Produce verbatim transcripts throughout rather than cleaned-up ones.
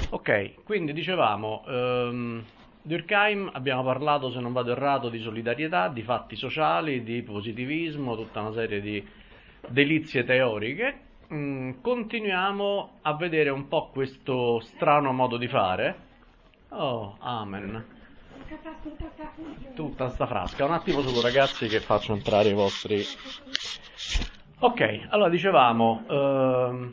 Ok, quindi dicevamo, ehm, Durkheim abbiamo parlato, se non vado errato, di solidarietà, di fatti sociali, di positivismo, tutta una serie di delizie teoriche. Mm, continuiamo a vedere un po' questo strano modo di fare. Oh, amen. Tutta sta frasca. Un attimo solo, ragazzi, che faccio entrare i vostri. Ok, allora dicevamo. ehm,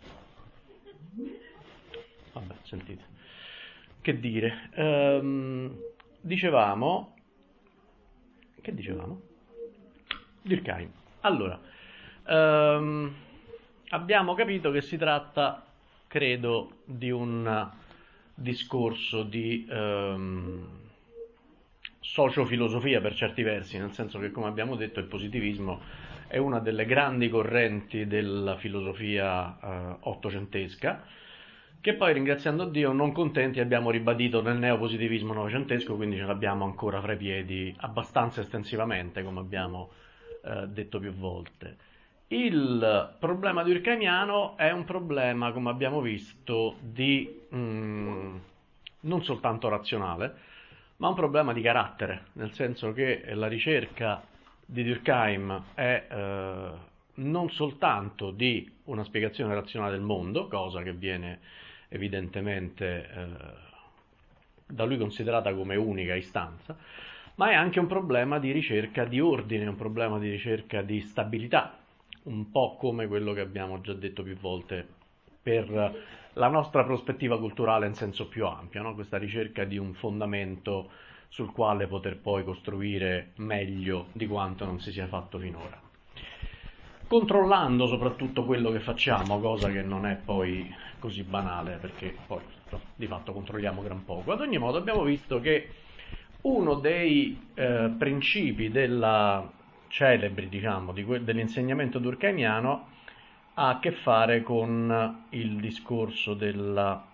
Vabbè, sentite. Che dire? Ehm, dicevamo. Che dicevamo? Durkheim. Allora, ehm, abbiamo capito che si tratta, credo, di un discorso di ehm, sociofilosofia per certi versi, nel senso che, come abbiamo detto, il positivismo è una delle grandi correnti della filosofia eh, ottocentesca, che poi, ringraziando Dio, non contenti, abbiamo ribadito nel neopositivismo novecentesco, quindi ce l'abbiamo ancora fra i piedi abbastanza estensivamente, come abbiamo eh, detto più volte. Il problema durkheimiano è un problema, come abbiamo visto, di mm, non soltanto razionale, ma un problema di carattere, nel senso che la ricerca di Durkheim è eh, non soltanto di una spiegazione razionale del mondo, cosa che viene evidentemente eh, da lui considerata come unica istanza, ma è anche un problema di ricerca di ordine, un problema di ricerca di stabilità, un po' come quello che abbiamo già detto più volte per la nostra prospettiva culturale in senso più ampio, no? Questa ricerca di un fondamento sul quale poter poi costruire meglio di quanto non si sia fatto finora. Controllando soprattutto quello che facciamo, cosa che non è poi così banale, perché poi no, di fatto controlliamo gran poco. Ad ogni modo abbiamo visto che uno dei eh, principi della celebri, diciamo, di que- dell'insegnamento durkheimiano ha a che fare con il discorso della.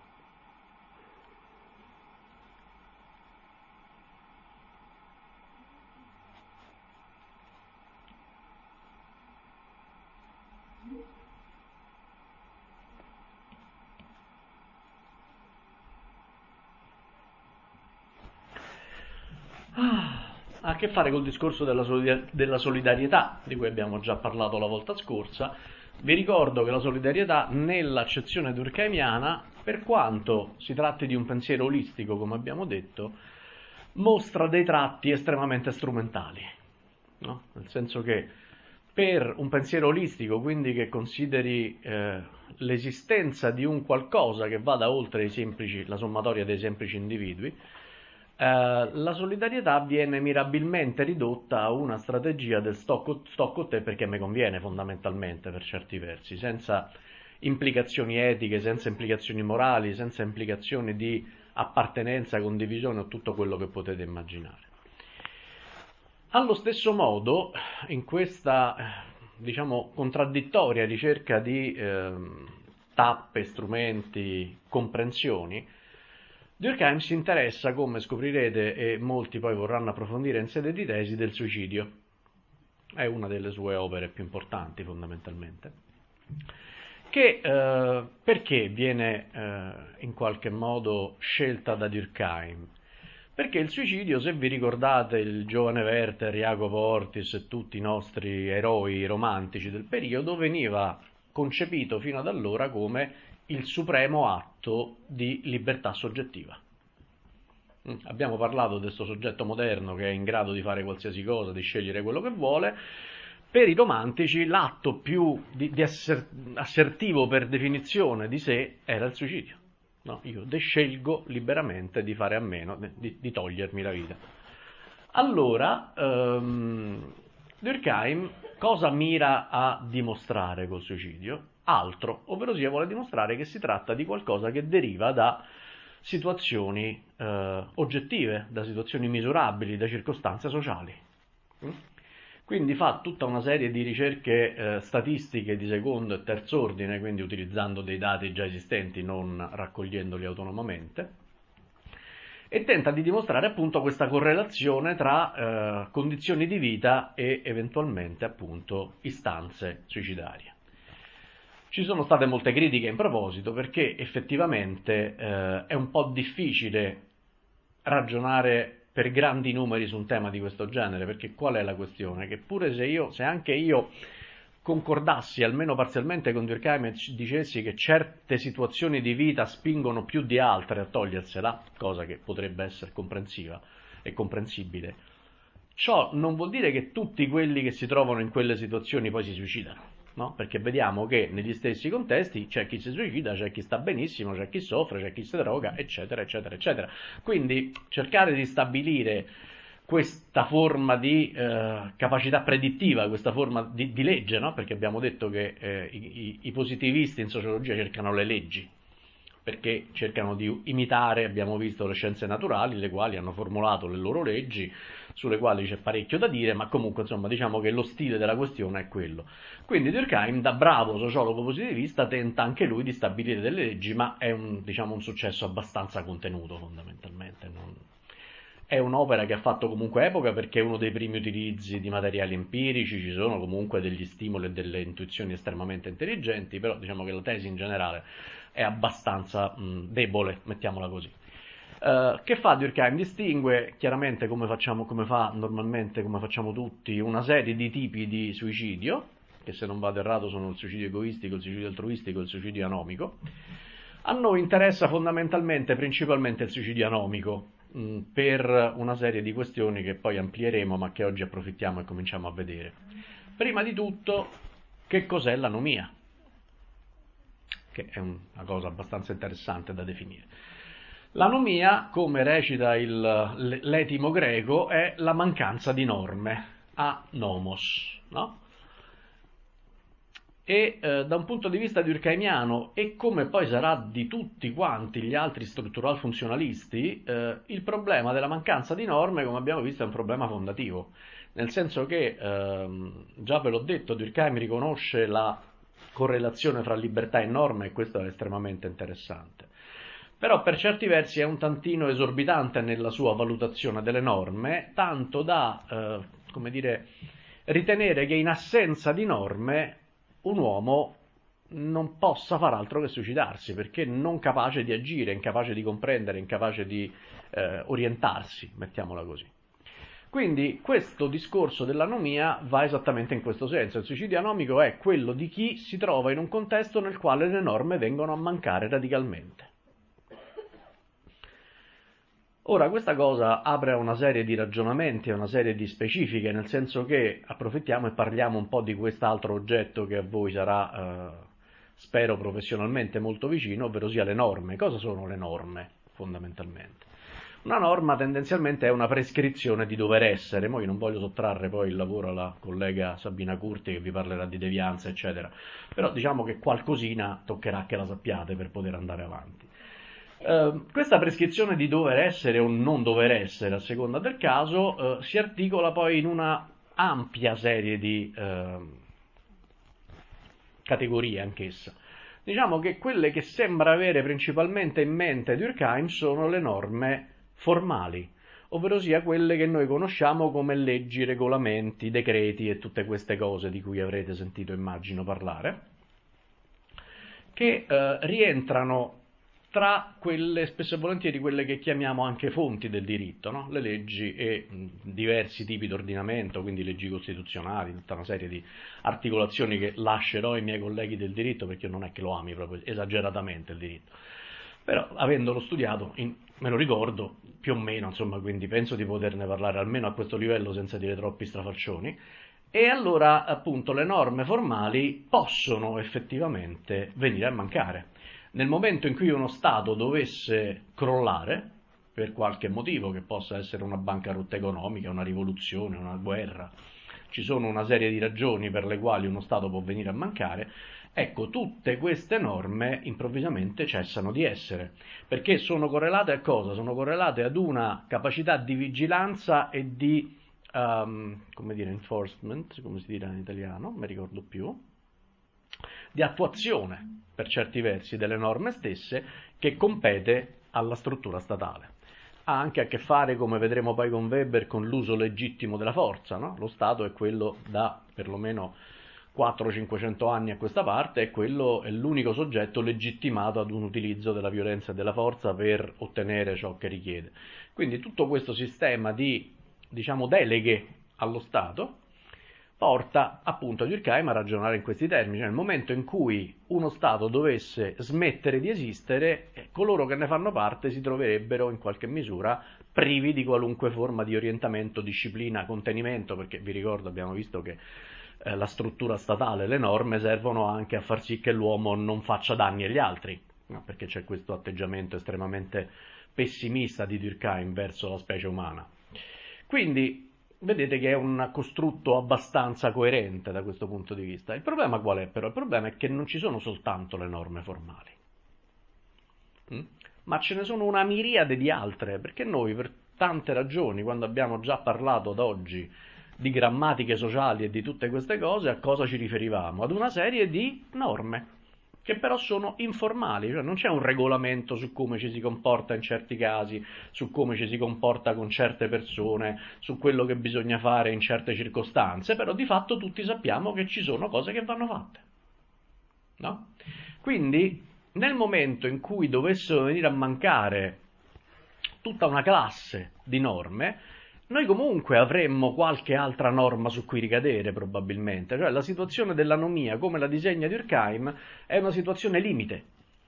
Ah, ha a che fare col discorso della, solidar- della solidarietà, di cui abbiamo già parlato la volta scorsa. Vi ricordo che la solidarietà, nell'accezione durkheimiana, per quanto si tratti di un pensiero olistico, come abbiamo detto, mostra dei tratti estremamente strumentali, no? Nel senso che per un pensiero olistico, quindi che consideri eh, l'esistenza di un qualcosa che vada oltre i semplici, la sommatoria dei semplici individui, eh, la solidarietà viene mirabilmente ridotta a una strategia del sto, sto con te perché mi conviene, fondamentalmente, per certi versi, senza implicazioni etiche, senza implicazioni morali, senza implicazioni di appartenenza, condivisione o tutto quello che potete immaginare. Allo stesso modo, in questa, diciamo, contraddittoria ricerca di eh, tappe, strumenti, comprensioni, Durkheim si interessa, come scoprirete e molti poi vorranno approfondire in sede di tesi, del suicidio. È una delle sue opere più importanti, fondamentalmente. Che eh, perché viene eh, in qualche modo scelta da Durkheim? Perché il suicidio, se vi ricordate il giovane Werther, Jacopo Ortis e tutti i nostri eroi romantici del periodo, veniva concepito fino ad allora come il supremo atto di libertà soggettiva. Abbiamo parlato di questo soggetto moderno che è in grado di fare qualsiasi cosa, di scegliere quello che vuole. Per i romantici l'atto più di, di asser, assertivo per definizione di sé era il suicidio. No, io scelgo liberamente di fare a meno, di, di togliermi la vita. Allora, ehm, Durkheim cosa mira a dimostrare col suicidio? Altro, ovvero sia vuole dimostrare che si tratta di qualcosa che deriva da situazioni eh, oggettive, da situazioni misurabili, da circostanze sociali. Quindi fa tutta una serie di ricerche eh, statistiche di secondo e terzo ordine, quindi utilizzando dei dati già esistenti, non raccogliendoli autonomamente, e tenta di dimostrare appunto questa correlazione tra eh, condizioni di vita e eventualmente appunto istanze suicidarie. Ci sono state molte critiche in proposito perché effettivamente eh, è un po' difficile ragionare per grandi numeri su un tema di questo genere, perché qual è la questione? Che pure se io, se anche io concordassi almeno parzialmente con Durkheim e dicessi che certe situazioni di vita spingono più di altre a togliersela, cosa che potrebbe essere comprensiva e comprensibile, ciò non vuol dire che tutti quelli che si trovano in quelle situazioni poi si suicidano, no? Perché vediamo che negli stessi contesti c'è chi si suicida, c'è chi sta benissimo, c'è chi soffre, c'è chi si droga, eccetera, eccetera, eccetera. Quindi cercare di stabilire questa forma di eh, capacità predittiva, questa forma di, di legge, no? Perché abbiamo detto che eh, i, i positivisti in sociologia cercano le leggi, perché cercano di imitare, abbiamo visto, le scienze naturali, le quali hanno formulato le loro leggi, sulle quali c'è parecchio da dire, ma comunque insomma diciamo che lo stile della questione è quello. Quindi Durkheim, da bravo sociologo positivista, tenta anche lui di stabilire delle leggi, ma è un, diciamo, un successo abbastanza contenuto fondamentalmente. Non... È un'opera che ha fatto comunque epoca perché è uno dei primi utilizzi di materiali empirici, ci sono comunque degli stimoli e delle intuizioni estremamente intelligenti, però diciamo che la tesi in generale è abbastanza mh, debole, mettiamola così. Uh, che fa Durkheim? Distingue chiaramente, come facciamo, come fa normalmente, come facciamo tutti, una serie di tipi di suicidio, che se non vado errato sono il suicidio egoistico, il suicidio altruistico e il suicidio anomico. A noi interessa fondamentalmente, principalmente il suicidio anomico, mh, per una serie di questioni che poi amplieremo, ma che oggi approfittiamo e cominciamo a vedere. Prima di tutto, che cos'è l'anomia? Che è una cosa abbastanza interessante da definire. L'anomia, come recita il, l'etimo greco, è la mancanza di norme, anomos, no? E eh, da un punto di vista durkheimiano, e come poi sarà di tutti quanti gli altri struttural funzionalisti, eh, il problema della mancanza di norme, come abbiamo visto, è un problema fondativo, nel senso che, ehm, già ve l'ho detto, Durkheim riconosce la correlazione fra libertà e norme, e questo è estremamente interessante. Però per certi versi è un tantino esorbitante nella sua valutazione delle norme, tanto da, eh, come dire, ritenere che in assenza di norme un uomo non possa far altro che suicidarsi, perché non capace di agire, incapace di comprendere, incapace di eh, orientarsi, mettiamola così. Quindi questo discorso dell'anomia va esattamente in questo senso. Il suicidio anomico è quello di chi si trova in un contesto nel quale le norme vengono a mancare radicalmente. Ora, questa cosa apre a una serie di ragionamenti, a una serie di specifiche, nel senso che approfittiamo e parliamo un po' di quest'altro oggetto che a voi sarà, eh, spero, professionalmente molto vicino, ovvero sia le norme. Cosa sono le norme, fondamentalmente? Una norma tendenzialmente è una prescrizione di dover essere. Mo' io non voglio sottrarre poi il lavoro alla collega Sabina Curti che vi parlerà di devianza, eccetera, però diciamo che qualcosina toccherà che la sappiate per poter andare avanti. Uh, questa prescrizione di dover essere o non dover essere, a seconda del caso, uh, si articola poi in una ampia serie di uh, categorie anch'essa. Diciamo che quelle che sembra avere principalmente in mente Durkheim sono le norme formali, ovvero sia quelle che noi conosciamo come leggi, regolamenti, decreti e tutte queste cose di cui avrete sentito, immagino, parlare, che uh, rientrano tra quelle, spesso e volentieri, quelle che chiamiamo anche fonti del diritto, no? Le leggi e mh, diversi tipi di ordinamento, quindi leggi costituzionali, tutta una serie di articolazioni che lascerò ai miei colleghi del diritto, perché io non è che lo ami proprio esageratamente il diritto, però avendolo studiato in, me lo ricordo più o meno, insomma, quindi penso di poterne parlare almeno a questo livello senza dire troppi strafalcioni. E allora appunto le norme formali possono effettivamente venire a mancare. Nel momento in cui uno Stato dovesse crollare, per qualche motivo, che possa essere una bancarotta economica, una rivoluzione, una guerra, ci sono una serie di ragioni per le quali uno Stato può venire a mancare, ecco, tutte queste norme improvvisamente cessano di essere, perché sono correlate a cosa? Sono correlate ad una capacità di vigilanza e di, um, come dire, enforcement, come si dirà in italiano, non mi ricordo più, di attuazione, per certi versi, delle norme stesse, che compete alla struttura statale. Ha anche a che fare, come vedremo poi con Weber, con l'uso legittimo della forza, no? Lo Stato è quello da perlomeno quattrocento cinquecento anni a questa parte è quello è l'unico soggetto legittimato ad un utilizzo della violenza e della forza per ottenere ciò che richiede. Quindi tutto questo sistema di, diciamo, deleghe allo Stato porta appunto Durkheim a ragionare in questi termini. Cioè, nel momento in cui uno Stato dovesse smettere di esistere, coloro che ne fanno parte si troverebbero in qualche misura privi di qualunque forma di orientamento, disciplina, contenimento, perché vi ricordo, abbiamo visto che eh, la struttura statale, le norme servono anche a far sì che l'uomo non faccia danni agli altri, no? Perché c'è questo atteggiamento estremamente pessimista di Durkheim verso la specie umana. Quindi vedete che è un costrutto abbastanza coerente da questo punto di vista. Il problema qual è però? Il problema è che non ci sono soltanto le norme formali, mm? ma ce ne sono una miriade di altre, perché noi per tante ragioni, quando abbiamo già parlato ad oggi di grammatiche sociali e di tutte queste cose, a cosa ci riferivamo? Ad una serie di norme, che però sono informali, cioè non c'è un regolamento su come ci si comporta in certi casi, su come ci si comporta con certe persone, su quello che bisogna fare in certe circostanze, però di fatto tutti sappiamo che ci sono cose che vanno fatte, no? Quindi nel momento in cui dovessero venire a mancare tutta una classe di norme, noi comunque avremmo qualche altra norma su cui ricadere probabilmente, cioè la situazione dell'anomia come la disegna Durkheim è una situazione limite,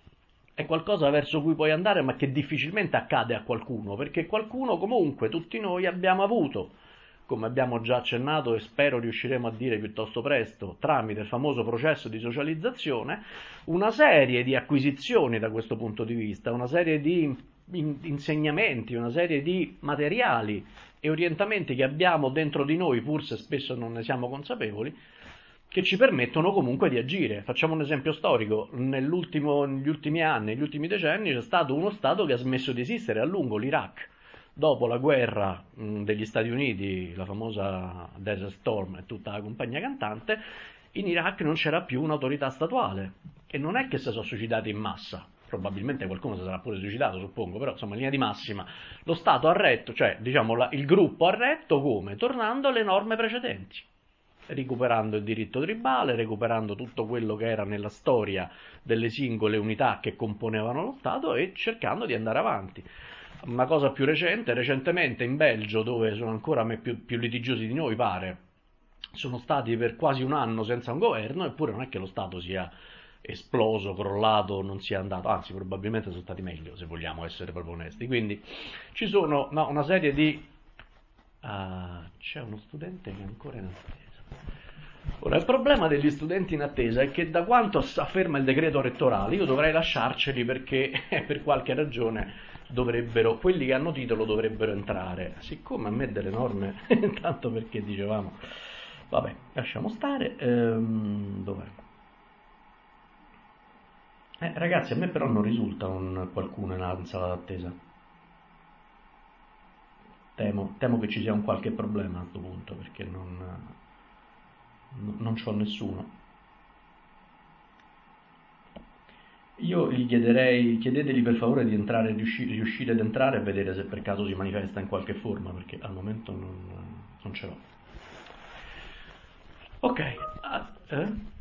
è qualcosa verso cui puoi andare ma che difficilmente accade a qualcuno, perché qualcuno comunque, tutti noi abbiamo avuto, come abbiamo già accennato e spero riusciremo a dire piuttosto presto, tramite il famoso processo di socializzazione, una serie di acquisizioni da questo punto di vista, una serie di insegnamenti, una serie di materiali e orientamenti che abbiamo dentro di noi, pur se spesso non ne siamo consapevoli, che ci permettono comunque di agire. Facciamo un esempio storico: nell'ultimo, negli ultimi anni, negli ultimi decenni c'è stato uno Stato che ha smesso di esistere a lungo, l'Iraq. Dopo la guerra mh, degli Stati Uniti, la famosa Desert Storm e tutta la compagnia cantante, in Iraq non c'era più un'autorità statuale e non è che si sono suicidati in massa. Probabilmente qualcuno si sarà pure suicidato, suppongo, però insomma in linea di massima lo Stato ha retto, cioè diciamo la, il gruppo ha retto come? Tornando alle norme precedenti, recuperando il diritto tribale, recuperando tutto quello che era nella storia delle singole unità che componevano lo Stato e cercando di andare avanti. Una cosa più recente, recentemente in Belgio, dove sono ancora più, più litigiosi di noi pare, sono stati per quasi un anno senza un governo, eppure non è che lo Stato sia esploso, crollato, non sia andato, anzi probabilmente sono stati meglio, se vogliamo essere proprio onesti. Quindi ci sono no, una serie di uh, c'è uno studente che è ancora in attesa. Ora, il problema degli studenti in attesa è che da quanto afferma il decreto rettorale io dovrei lasciarceli perché per qualche ragione dovrebbero, quelli che hanno titolo dovrebbero entrare. Siccome a me delle norme tanto perché dicevamo vabbè, lasciamo stare. ehm, dov'è? Eh, ragazzi, a me però non risulta un qualcuno in sala d'attesa. Temo, temo che ci sia un qualche problema a questo punto, perché non, non, non c'ho nessuno. Io gli chiederei, chiedetegli per favore di entrare, riuscire, riuscire ad entrare e vedere se per caso si manifesta in qualche forma, perché al momento non, non ce l'ho. Ok. Ah, eh?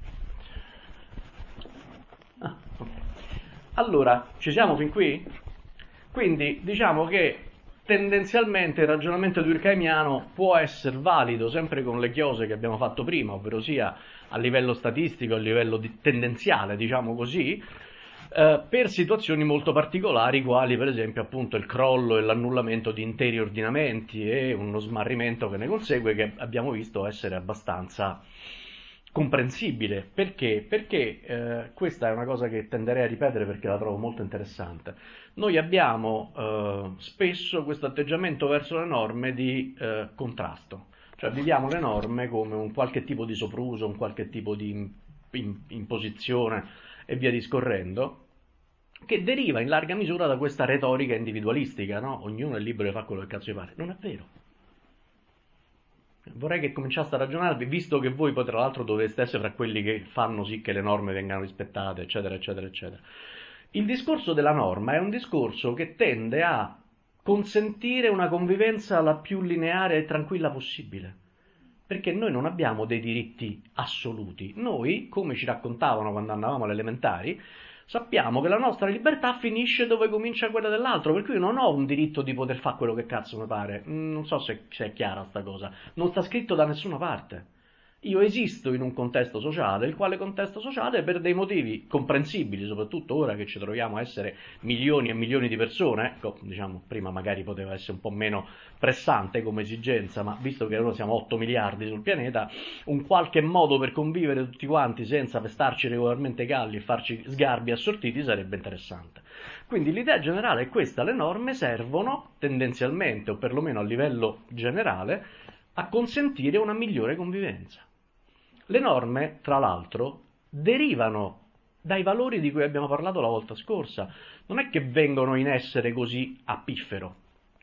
Ah, okay. Allora, ci siamo fin qui? Quindi diciamo che tendenzialmente il ragionamento durkheimiano può essere valido sempre con le chiose che abbiamo fatto prima, ovvero sia a livello statistico, a livello di tendenziale, diciamo così, eh, per situazioni molto particolari, quali per esempio appunto il crollo e l'annullamento di interi ordinamenti e uno smarrimento che ne consegue, che abbiamo visto essere abbastanza comprensibile. Perché? Perché eh, questa è una cosa che tenderei a ripetere perché la trovo molto interessante. Noi abbiamo eh, spesso questo atteggiamento verso le norme di eh, contrasto, cioè viviamo le norme come un qualche tipo di sopruso, un qualche tipo di in, in, imposizione e via discorrendo, che deriva in larga misura da questa retorica individualistica, no? Ognuno è libero di fare quello che cazzo gli pare. Non è vero. Vorrei che cominciaste a ragionarvi, visto che voi poi tra l'altro dovreste essere fra quelli che fanno sì che le norme vengano rispettate, eccetera, eccetera, eccetera. Il discorso della norma è un discorso che tende a consentire una convivenza la più lineare e tranquilla possibile. perché noi non abbiamo dei diritti assoluti. Noi, come ci raccontavano quando andavamo alle elementari, sappiamo che la nostra libertà finisce dove comincia quella dell'altro, per cui non ho un diritto di poter fare quello che cazzo mi pare. Non so se, se è chiara sta cosa. Non sta scritto da nessuna parte. Io esisto in un contesto sociale, il quale contesto sociale per dei motivi comprensibili, soprattutto ora che ci troviamo a essere milioni e milioni di persone, ecco, diciamo, prima magari poteva essere un po' meno pressante come esigenza, ma visto che ora siamo otto miliardi sul pianeta, un qualche modo per convivere tutti quanti senza pestarci regolarmente calli e farci sgarbi assortiti sarebbe interessante. Quindi l'idea generale è questa: le norme servono tendenzialmente, o perlomeno a livello generale, a consentire una migliore convivenza. Le norme, tra l'altro, derivano dai valori di cui abbiamo parlato la volta scorsa. Non è che vengono in essere così a piffero.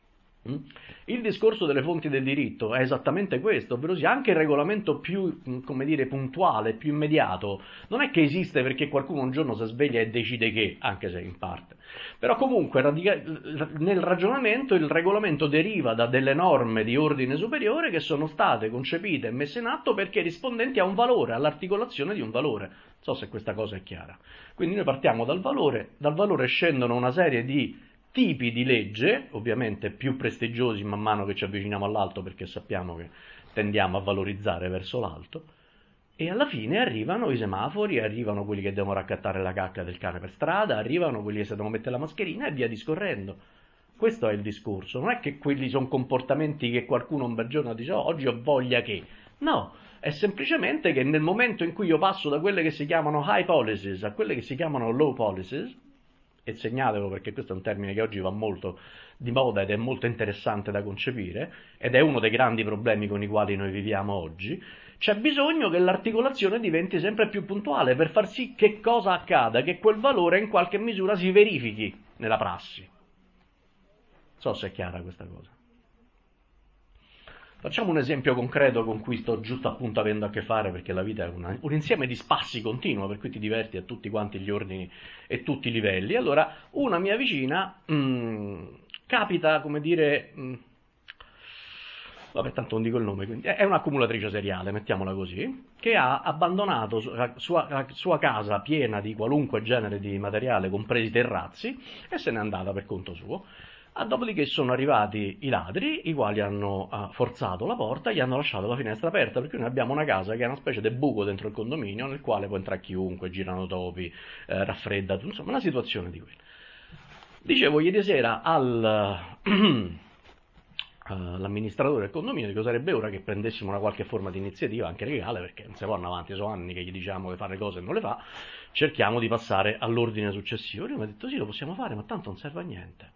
Il discorso delle fonti del diritto è esattamente questo, ovvero sia anche il regolamento più, come dire, puntuale, più immediato, non è che esiste perché qualcuno un giorno si sveglia e decide che, anche se in parte. Però comunque nel ragionamento il regolamento deriva da delle norme di ordine superiore che sono state concepite e messe in atto perché rispondenti a un valore, all'articolazione di un valore. Non so se questa cosa è chiara. Quindi noi partiamo dal valore, dal valore scendono una serie di tipi di legge, ovviamente più prestigiosi man mano che ci avviciniamo all'alto, perché sappiamo che tendiamo a valorizzare verso l'alto, e alla fine arrivano i semafori, arrivano quelli che devono raccattare la cacca del cane per strada, arrivano quelli che si devono mettere la mascherina e via discorrendo. Questo è il discorso, non è che quelli sono comportamenti che qualcuno un bel giorno dice oh, oggi ho voglia che, no, è semplicemente che nel momento in cui io passo da quelle che si chiamano high policies a quelle che si chiamano low policies, e segnatelo perché questo è un termine che oggi va molto di moda ed è molto interessante da concepire, ed è uno dei grandi problemi con i quali noi viviamo oggi, c'è bisogno che l'articolazione diventi sempre più puntuale per far sì che cosa accada, che quel valore in qualche misura si verifichi nella prassi. Non so se è chiara questa cosa. Facciamo un esempio concreto con cui sto giusto appunto avendo a che fare, perché la vita è una, un insieme di spassi continuo, per cui ti diverti a tutti quanti gli ordini e tutti i livelli. Allora, una mia vicina mh, capita, come dire, mh, vabbè, tanto non dico il nome, quindi è un'accumulatrice seriale, mettiamola così, che ha abbandonato la sua, la sua casa piena di qualunque genere di materiale, compresi terrazzi, e se n'è andata per conto suo. Ah, dopodiché sono arrivati i ladri, i quali hanno uh, forzato la porta e gli hanno lasciato la finestra aperta, perché noi abbiamo una casa che è una specie di buco dentro il condominio, nel quale può entrare chiunque, girano topi, eh, raffredda, insomma una situazione di quella. Dicevo ieri sera al, uh, all'amministratore del condominio che sarebbe ora che prendessimo una qualche forma di iniziativa, anche legale, perché non si vanno avanti, sono anni che gli diciamo che fa le cose e non le fa, cerchiamo di passare all'ordine successivo. E lui mi ha detto sì, lo possiamo fare, ma tanto non serve a niente.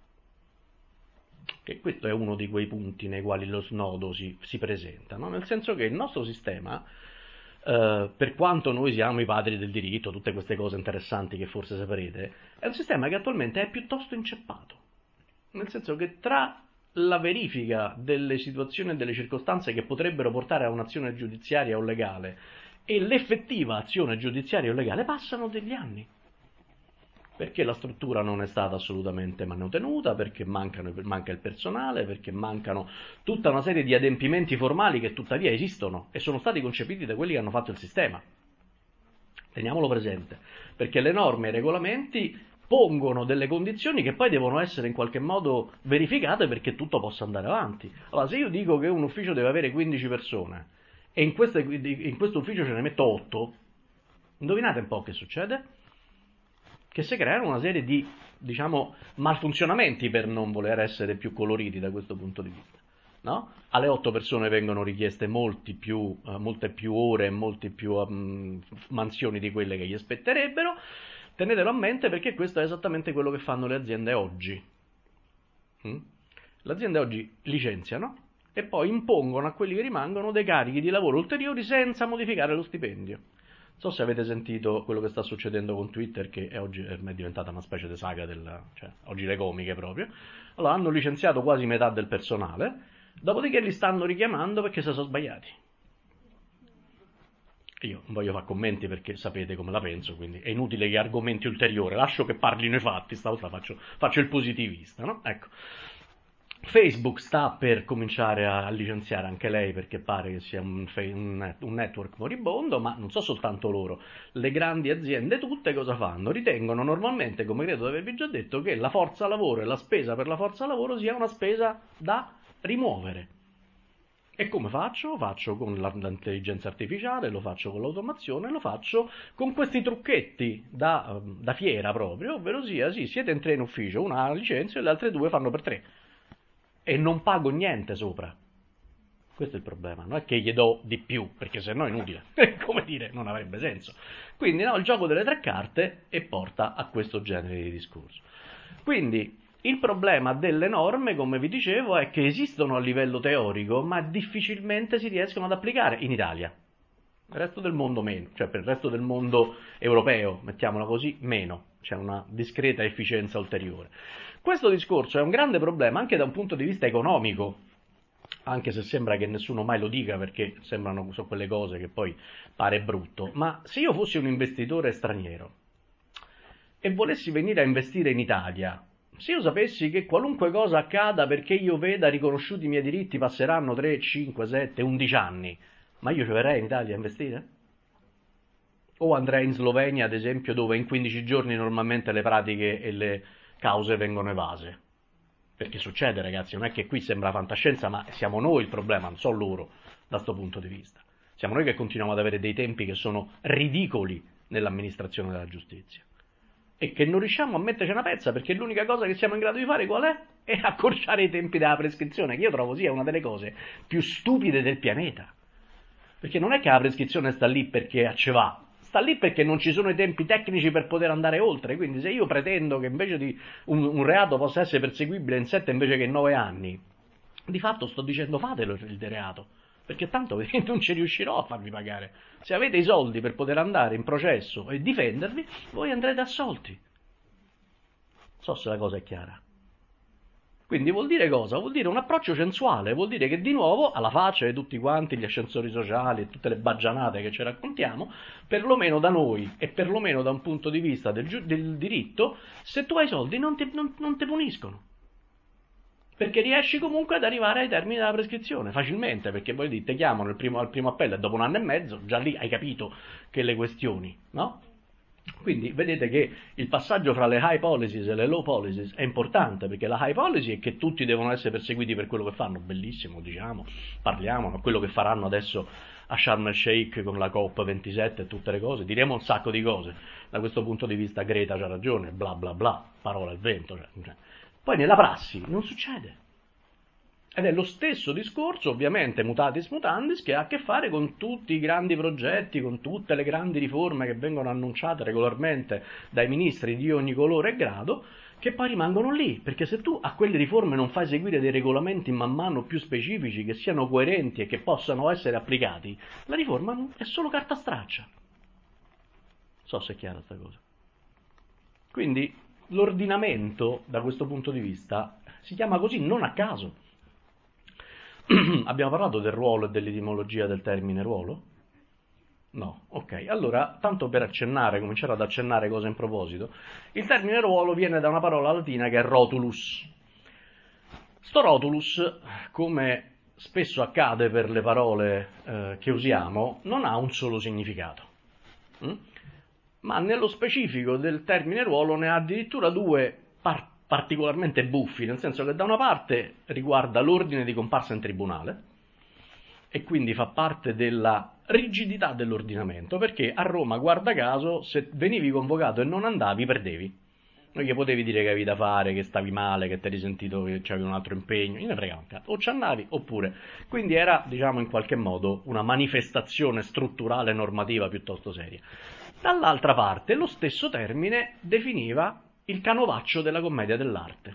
Che questo è uno di quei punti nei quali lo snodo si, si presenta, no? Nel senso che il nostro sistema, eh, per quanto noi siamo i padri del diritto, tutte queste cose interessanti che forse saprete, è un sistema che attualmente è piuttosto inceppato, nel senso che tra la verifica delle situazioni e delle circostanze che potrebbero portare a un'azione giudiziaria o legale e l'effettiva azione giudiziaria o legale passano degli anni. Perché la struttura non è stata assolutamente manutenuta, perché mancano, manca il personale, perché mancano tutta una serie di adempimenti formali che tuttavia esistono e sono stati concepiti da quelli che hanno fatto il sistema. Teniamolo presente, perché le norme e i regolamenti pongono delle condizioni che poi devono essere in qualche modo verificate perché tutto possa andare avanti. Allora, se io dico che un ufficio deve avere quindici persone e in, queste, in questo ufficio ce ne metto otto, indovinate un po' che succede? Che si creano una serie di, diciamo, malfunzionamenti, per non voler essere più coloriti da questo punto di vista, no? Alle otto persone vengono richieste molti più, uh, molte più ore e molte più um, mansioni di quelle che gli spetterebbero. Tenetelo a mente perché questo è esattamente quello che fanno le aziende oggi. Mm? Le aziende oggi licenziano e poi impongono a quelli che rimangono dei carichi di lavoro ulteriori senza modificare lo stipendio. Non so se avete sentito quello che sta succedendo con Twitter, che è oggi è diventata una specie di saga, del, cioè oggi le comiche proprio. Allora hanno licenziato quasi metà del personale, dopodiché li stanno richiamando perché si sono sbagliati. Io non voglio fare commenti perché sapete come la penso, quindi è inutile che argomenti ulteriori, lascio che parlino i fatti, stavolta faccio, faccio il positivista, no? Ecco. Facebook sta per cominciare a licenziare anche lei perché pare che sia un, un, un network moribondo, ma non so soltanto loro, le grandi aziende tutte cosa fanno? Ritengono normalmente, come credo di avervi già detto, che la forza lavoro e la spesa per la forza lavoro sia una spesa da rimuovere. E come faccio? Faccio con l'intelligenza artificiale, lo faccio con l'automazione, lo faccio con questi trucchetti da, da fiera proprio, ovvero sia, sì, siete in tre in ufficio, una licenzia e le altre due fanno per tre. E non pago niente sopra. Questo è il problema, non è che gli do di più, perché sennò è inutile, come dire, non avrebbe senso. Quindi no, il gioco delle tre carte e porta a questo genere di discorso. Quindi il problema delle norme, come vi dicevo, è che esistono a livello teorico, ma difficilmente si riescono ad applicare in Italia. Il resto del mondo meno, cioè per il resto del mondo europeo, mettiamola così, meno. C'è una discreta efficienza ulteriore. Questo discorso è un grande problema anche da un punto di vista economico, anche se sembra che nessuno mai lo dica perché sembrano so quelle cose che poi pare brutto, ma se io fossi un investitore straniero e volessi venire a investire in Italia, se io sapessi che qualunque cosa accada perché io veda riconosciuti i miei diritti passeranno tre, cinque, sette, undici anni, ma io ci verrei in Italia a investire? O andrei in Slovenia, ad esempio, dove in quindici giorni normalmente le pratiche e le cause vengono evase? Perché succede, ragazzi, non è che qui sembra fantascienza, ma siamo noi il problema, non so loro, da questo punto di vista. Siamo noi che continuiamo ad avere dei tempi che sono ridicoli nell'amministrazione della giustizia. E che non riusciamo a metterci una pezza, perché l'unica cosa che siamo in grado di fare qual è? È accorciare i tempi della prescrizione, che io trovo sia una delle cose più stupide del pianeta. Perché non è che la prescrizione sta lì perché ci va, sta lì perché non ci sono i tempi tecnici per poter andare oltre. Quindi se io pretendo che invece di un, un reato possa essere perseguibile in sette invece che in nove anni, di fatto sto dicendo fatelo il reato, perché tanto non ci riuscirò a farvi pagare. Se avete i soldi per poter andare in processo e difendervi, voi andrete assolti. Non so se la cosa è chiara. Quindi vuol dire cosa? Vuol dire un approccio censuale, vuol dire che di nuovo, alla faccia di tutti quanti gli ascensori sociali e tutte le baggianate che ci raccontiamo, perlomeno da noi e perlomeno da un punto di vista del, giu- del diritto, se tu hai soldi non ti, non, non ti puniscono. Perché riesci comunque ad arrivare ai termini della prescrizione, facilmente, perché poi ti chiamano il primo, al primo appello e dopo un anno e mezzo, già lì hai capito che le questioni, no? Quindi vedete che il passaggio fra le high policies e le low policies è importante, perché la high policy è che tutti devono essere perseguiti per quello che fanno, bellissimo, diciamo, parliamo, ma quello che faranno adesso a Sharm el Sheikh con la COP ventisette e tutte le cose, diremo un sacco di cose, da questo punto di vista Greta c'ha ragione, bla bla bla, parola al vento, cioè. Poi nella prassi non succede. Ed è lo stesso discorso, ovviamente, mutatis mutandis, che ha a che fare con tutti i grandi progetti, con tutte le grandi riforme che vengono annunciate regolarmente dai ministri di ogni colore e grado, che poi rimangono lì, perché se tu a quelle riforme non fai seguire dei regolamenti man mano più specifici, che siano coerenti e che possano essere applicati, la riforma è solo carta straccia. Non so se è chiara sta cosa. Quindi l'ordinamento, da questo punto di vista, si chiama così non a caso. Abbiamo parlato del ruolo e dell'etimologia del termine ruolo? No, ok. Allora, tanto per accennare, cominciare ad accennare cose in proposito, il termine ruolo viene da una parola latina che è rotulus. Sto rotulus, come spesso accade per le parole eh, che usiamo, non ha un solo significato. Mm? Ma nello specifico del termine ruolo ne ha addirittura due parti particolarmente buffi, nel senso che da una parte riguarda l'ordine di comparsa in tribunale e quindi fa parte della rigidità dell'ordinamento, perché a Roma, guarda caso, se venivi convocato e non andavi, perdevi. Non gli potevi dire che avevi da fare, che stavi male, che ti eri sentito che c'avevi un altro impegno, gliene fregava un cazzo, o ci andavi oppure. Quindi era, diciamo, in qualche modo una manifestazione strutturale normativa piuttosto seria. Dall'altra parte, lo stesso termine definiva il canovaccio della commedia dell'arte.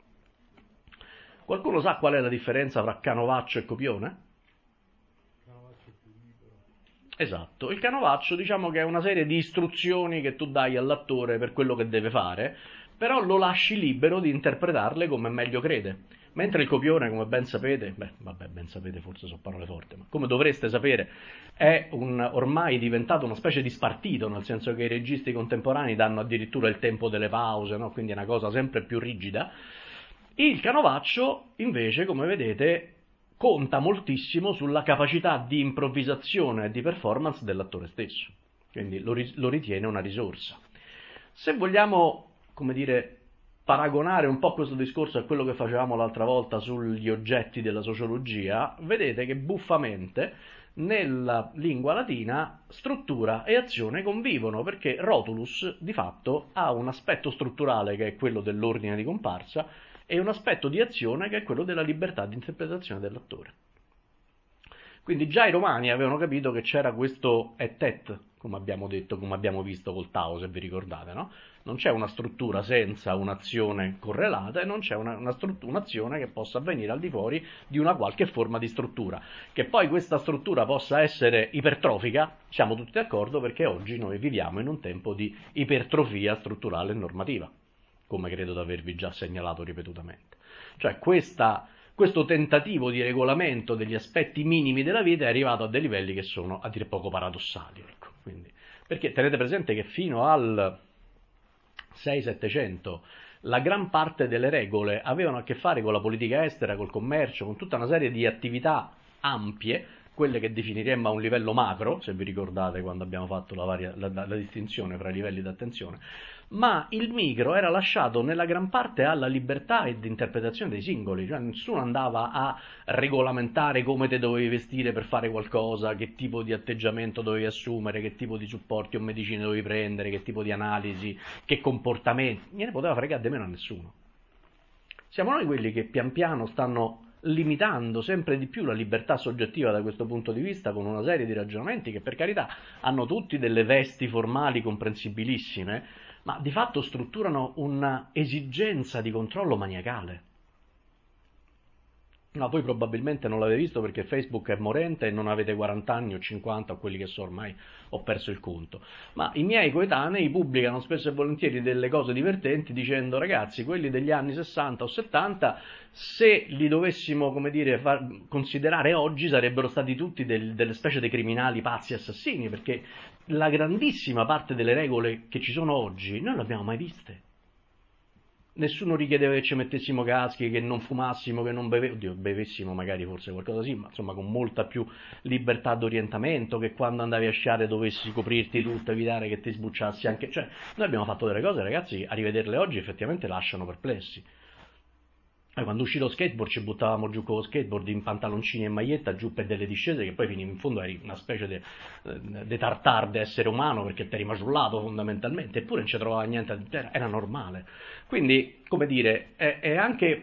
Qualcuno sa qual è la differenza tra canovaccio e copione? Canovaccio è più libero. Esatto, il canovaccio diciamo che è una serie di istruzioni che tu dai all'attore per quello che deve fare, però lo lasci libero di interpretarle come meglio crede. Mentre il copione, come ben sapete, beh, vabbè, ben sapete forse sono parole forti, ma come dovreste sapere, è un, ormai diventato una specie di spartito, nel senso che i registi contemporanei danno addirittura il tempo delle pause, no? Quindi è una cosa sempre più rigida. Il canovaccio, invece, come vedete, conta moltissimo sulla capacità di improvvisazione e di performance dell'attore stesso, quindi lo, lo ritiene una risorsa. Se vogliamo, come dire, paragonare un po' questo discorso a quello che facevamo l'altra volta sugli oggetti della sociologia, vedete che buffamente nella lingua latina struttura e azione convivono, perché rotulus di fatto ha un aspetto strutturale che è quello dell'ordine di comparsa e un aspetto di azione che è quello della libertà di interpretazione dell'attore. Quindi già i romani avevano capito che c'era questo et et, come abbiamo detto, come abbiamo visto col Tao, se vi ricordate, no? Non c'è una struttura senza un'azione correlata e non c'è una, una un'azione che possa avvenire al di fuori di una qualche forma di struttura. Che poi questa struttura possa essere ipertrofica, siamo tutti d'accordo, perché oggi noi viviamo in un tempo di ipertrofia strutturale e normativa, come credo di avervi già segnalato ripetutamente. Cioè questa, questo tentativo di regolamento degli aspetti minimi della vita è arrivato a dei livelli che sono a dir poco paradossali. Ecco. Quindi, perché tenete presente che fino al sei settecento la gran parte delle regole avevano a che fare con la politica estera, col commercio, con tutta una serie di attività ampie, quelle che definiremmo a un livello macro, se vi ricordate quando abbiamo fatto la, varia, la, la, la distinzione fra i livelli di attenzione, ma il micro era lasciato nella gran parte alla libertà e di interpretazione dei singoli, cioè nessuno andava a regolamentare come te dovevi vestire per fare qualcosa, che tipo di atteggiamento dovevi assumere, che tipo di supporti o medicine dovevi prendere, che tipo di analisi, che comportamenti, niente poteva fregare di meno a nessuno. Siamo noi quelli che pian piano stanno limitando sempre di più la libertà soggettiva da questo punto di vista, con una serie di ragionamenti che per carità hanno tutti delle vesti formali comprensibilissime, ma di fatto strutturano un'esigenza di controllo maniacale. No, voi probabilmente non l'avete visto perché Facebook è morente e non avete quaranta anni o cinquanta o quelli che so, ormai ho perso il conto, ma i miei coetanei pubblicano spesso e volentieri delle cose divertenti dicendo: ragazzi, quelli degli anni sessanta o settanta, se li dovessimo, come dire, far, considerare oggi, sarebbero stati tutti del, delle specie di criminali pazzi assassini, perché la grandissima parte delle regole che ci sono oggi noi non le abbiamo mai viste. Nessuno richiedeva che ci mettessimo caschi, che non fumassimo, che non bevessimo, oddio, bevessimo magari forse qualcosa sì, ma insomma con molta più libertà d'orientamento, che quando andavi a sciare dovessi coprirti tutto, evitare che ti sbucciassi anche, cioè noi abbiamo fatto delle cose, ragazzi, a rivederle oggi effettivamente lasciano perplessi. E quando uscì lo skateboard ci buttavamo giù con lo skateboard in pantaloncini e maglietta giù per delle discese che poi finivi in fondo eri una specie di tartar di essere umano, perché ti eri maciullato fondamentalmente, eppure non ci trovava niente, era, era normale. Quindi, come dire, è, è anche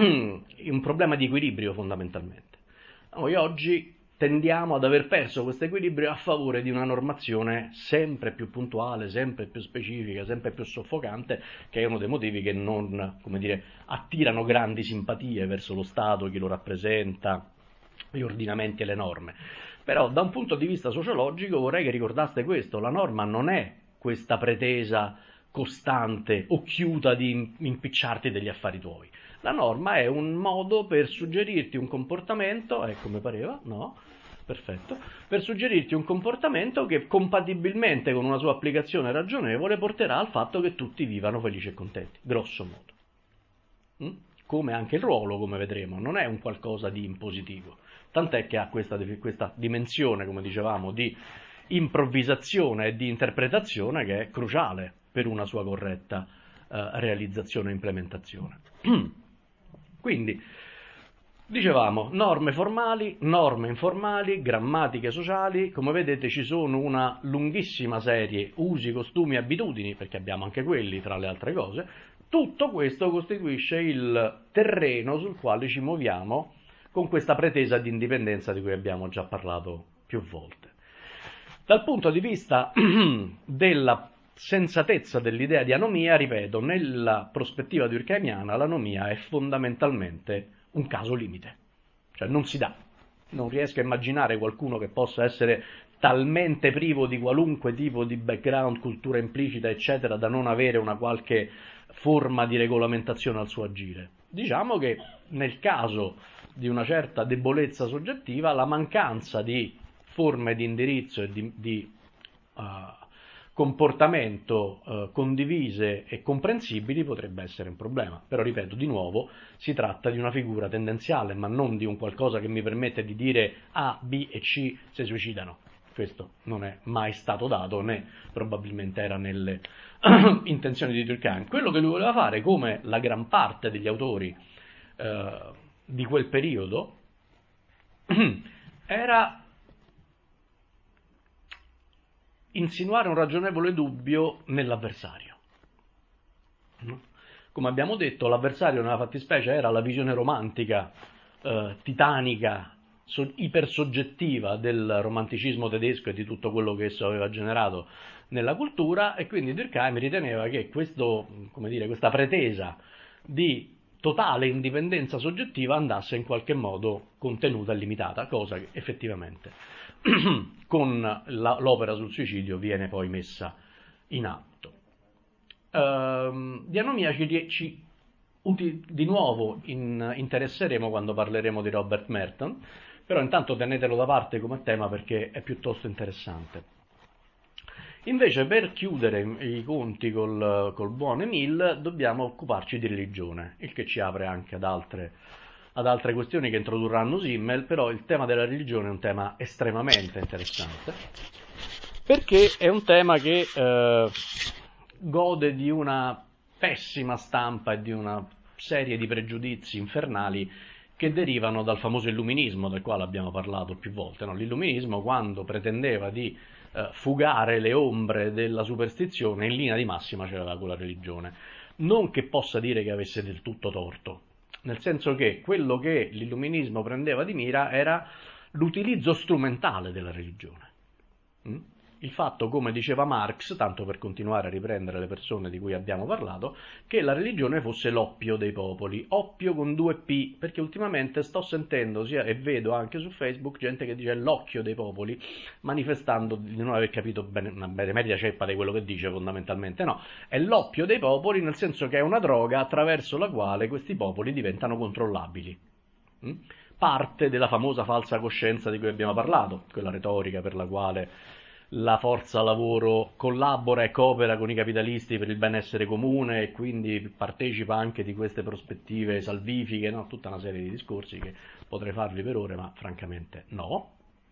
un problema di equilibrio fondamentalmente. Noi oggi tendiamo ad aver perso questo equilibrio a favore di una normazione sempre più puntuale, sempre più specifica, sempre più soffocante, che è uno dei motivi che non, come dire, attirano grandi simpatie verso lo Stato, chi lo rappresenta, gli ordinamenti e le norme. Però da un punto di vista sociologico vorrei che ricordaste questo: la norma non è questa pretesa costante, occhiuta di impicciarti degli affari tuoi. La norma è un modo per suggerirti un comportamento, eh, come pareva, no? Perfetto, per suggerirti un comportamento che compatibilmente con una sua applicazione ragionevole porterà al fatto che tutti vivano felici e contenti, grosso modo. Mm? Come anche il ruolo, come vedremo, non è un qualcosa di impositivo, tant'è che ha questa, questa dimensione, come dicevamo, di improvvisazione e di interpretazione che è cruciale per una sua corretta eh, realizzazione e implementazione. Quindi, dicevamo, norme formali, norme informali, grammatiche sociali, come vedete ci sono una lunghissima serie, usi, costumi, abitudini, perché abbiamo anche quelli tra le altre cose. Tutto questo costituisce il terreno sul quale ci muoviamo con questa pretesa di indipendenza di cui abbiamo già parlato più volte. Dal punto di vista della sensatezza dell'idea di anomia, ripeto, nella prospettiva durkheimiana l'anomia è fondamentalmente un caso limite, cioè non si dà. Non riesco a immaginare qualcuno che possa essere talmente privo di qualunque tipo di background, cultura implicita, eccetera, da non avere una qualche forma di regolamentazione al suo agire. Diciamo che nel caso di una certa debolezza soggettiva, la mancanza di forme di indirizzo e di, di uh, comportamento eh, condivise e comprensibili potrebbe essere un problema. Però ripeto, di nuovo, si tratta di una figura tendenziale, ma non di un qualcosa che mi permette di dire A, B e C si suicidano. Questo non è mai stato dato, né probabilmente era nelle intenzioni di Durkheim. Quello che lui voleva fare, come la gran parte degli autori eh, di quel periodo, era insinuare un ragionevole dubbio nell'avversario. Come abbiamo detto, l'avversario nella fattispecie era la visione romantica, eh, titanica, so- ipersoggettiva del romanticismo tedesco e di tutto quello che esso aveva generato nella cultura, e quindi Durkheim riteneva che questo, come dire, questa pretesa di totale indipendenza soggettiva andasse in qualche modo contenuta e limitata, cosa che effettivamente con la, l'opera sul suicidio viene poi messa in atto. Uh, di anomia ci, ci uti, di nuovo in, interesseremo quando parleremo di Robert Merton, però intanto tenetelo da parte come tema perché è piuttosto interessante. Invece, per chiudere i conti col, col buon Emile, dobbiamo occuparci di religione, il che ci apre anche ad altre, ad altre questioni che introdurranno Simmel, però il tema della religione è un tema estremamente interessante, perché è un tema che eh, gode di una pessima stampa e di una serie di pregiudizi infernali che derivano dal famoso illuminismo, del quale abbiamo parlato più volte. No? L'illuminismo, quando pretendeva di eh, fugare le ombre della superstizione, in linea di massima c'era quella religione. Non che possa dire che avesse del tutto torto, nel senso che quello che l'illuminismo prendeva di mira era l'utilizzo strumentale della religione. Mm? Il fatto, come diceva Marx, tanto per continuare a riprendere le persone di cui abbiamo parlato, che la religione fosse l'oppio dei popoli, oppio con due P, perché ultimamente sto sentendo sia, e vedo anche su Facebook gente che dice l'occhio dei popoli, manifestando di non aver capito bene, una benemeria ceppa di quello che dice fondamentalmente. No, è l'oppio dei popoli nel senso che è una droga attraverso la quale questi popoli diventano controllabili. Mm? Parte della famosa falsa coscienza di cui abbiamo parlato, quella retorica per la quale la forza lavoro collabora e coopera con i capitalisti per il benessere comune e quindi partecipa anche di queste prospettive salvifiche, no? Tutta una serie di discorsi che potrei farvi per ore, ma francamente no.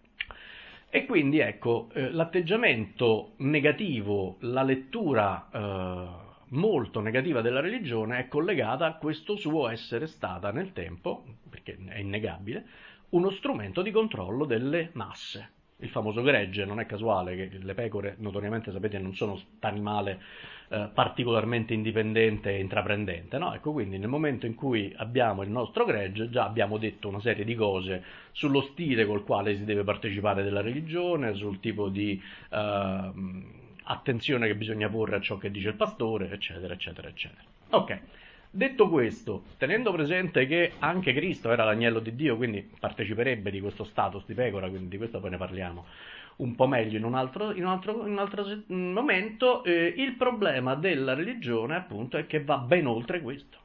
E quindi ecco, eh, l'atteggiamento negativo, la lettura eh, molto negativa della religione è collegata a questo suo essere stata nel tempo, perché è innegabile, uno strumento di controllo delle masse. Il famoso gregge, non è casuale che le pecore, notoriamente sapete, non sono animale eh, particolarmente indipendente e intraprendente, no? Ecco, quindi nel momento in cui abbiamo il nostro gregge, già abbiamo detto una serie di cose sullo stile col quale si deve partecipare della religione, sul tipo di eh, attenzione che bisogna porre a ciò che dice il pastore, eccetera, eccetera, eccetera. Ok. Detto questo, tenendo presente che anche Cristo era l'agnello di Dio, quindi parteciperebbe di questo status di pecora, quindi di questo poi ne parliamo un po' meglio in un altro, in un altro, in un altro momento, eh, il problema della religione appunto è che va ben oltre questo.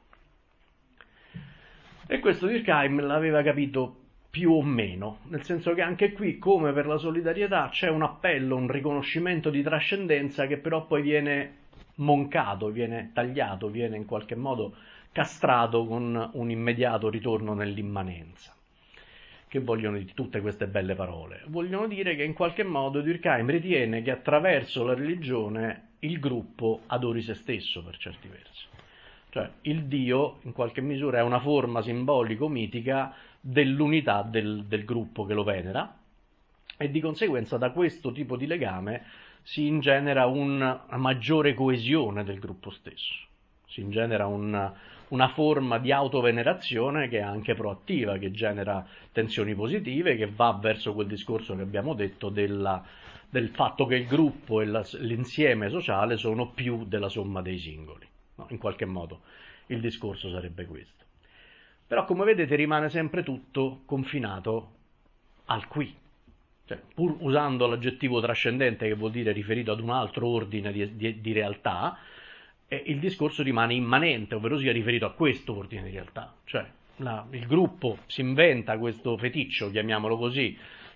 E questo Durkheim l'aveva capito più o meno, nel senso che anche qui, come per la solidarietà, c'è un appello, un riconoscimento di trascendenza che però poi viene moncato, viene tagliato, viene in qualche modo castrato con un immediato ritorno nell'immanenza. Che vogliono dire tutte queste belle parole? Vogliono dire che in qualche modo Durkheim ritiene che attraverso la religione il gruppo adori se stesso per certi versi. Cioè il Dio in qualche misura è una forma simbolico-mitica dell'unità del, del gruppo che lo venera e di conseguenza da questo tipo di legame si ingenera una maggiore coesione del gruppo stesso, si ingenera una, una forma di autovenerazione che è anche proattiva, che genera tensioni positive, che va verso quel discorso che abbiamo detto della, del fatto che il gruppo e la, l'insieme sociale sono più della somma dei singoli. No, in qualche modo il discorso sarebbe questo. Però come vedete rimane sempre tutto confinato al qui. Cioè, pur usando l'aggettivo trascendente, che vuol dire riferito ad un altro ordine di, di, di realtà, eh, il discorso rimane immanente, ovvero sia riferito a questo ordine di realtà. Cioè, la, il gruppo si inventa questo feticcio, chiamiamolo così,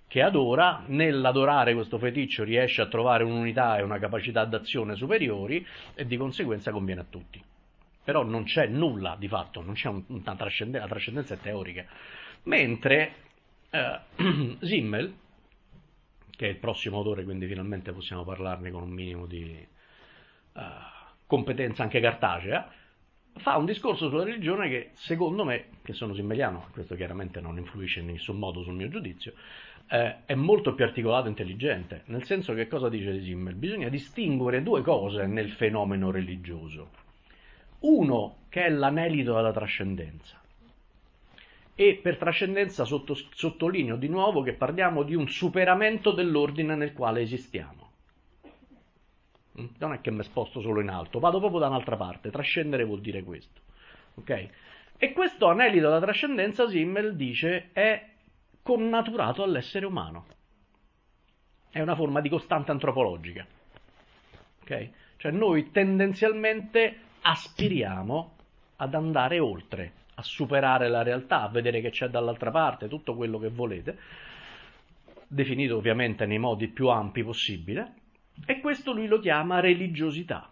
che adora, nell'adorare questo feticcio riesce a trovare un'unità e una capacità d'azione superiori e di conseguenza conviene a tutti. Però non c'è nulla di fatto, non c'è un, una trascendenza, la trascendenza è teorica. Mentre eh, Simmel, che è il prossimo autore, quindi finalmente possiamo parlarne con un minimo di uh, competenza anche cartacea, fa un discorso sulla religione che secondo me, che sono simmeliano, questo chiaramente non influisce in nessun modo sul mio giudizio, eh, è molto più articolato e intelligente, nel senso che cosa dice Simmel? Bisogna distinguere due cose nel fenomeno religioso. Uno, che è l'anelito alla trascendenza, e per trascendenza sotto, sottolineo di nuovo che parliamo di un superamento dell'ordine nel quale esistiamo. Non è che mi sposto solo in alto, vado proprio da un'altra parte, trascendere vuol dire questo. Okay? E questo anelito alla trascendenza, Simmel dice, è connaturato all'essere umano. È una forma di costante antropologica. Okay? Cioè noi tendenzialmente aspiriamo ad andare oltre, a superare la realtà, a vedere che c'è dall'altra parte, tutto quello che volete, definito ovviamente nei modi più ampi possibile, e questo lui lo chiama religiosità.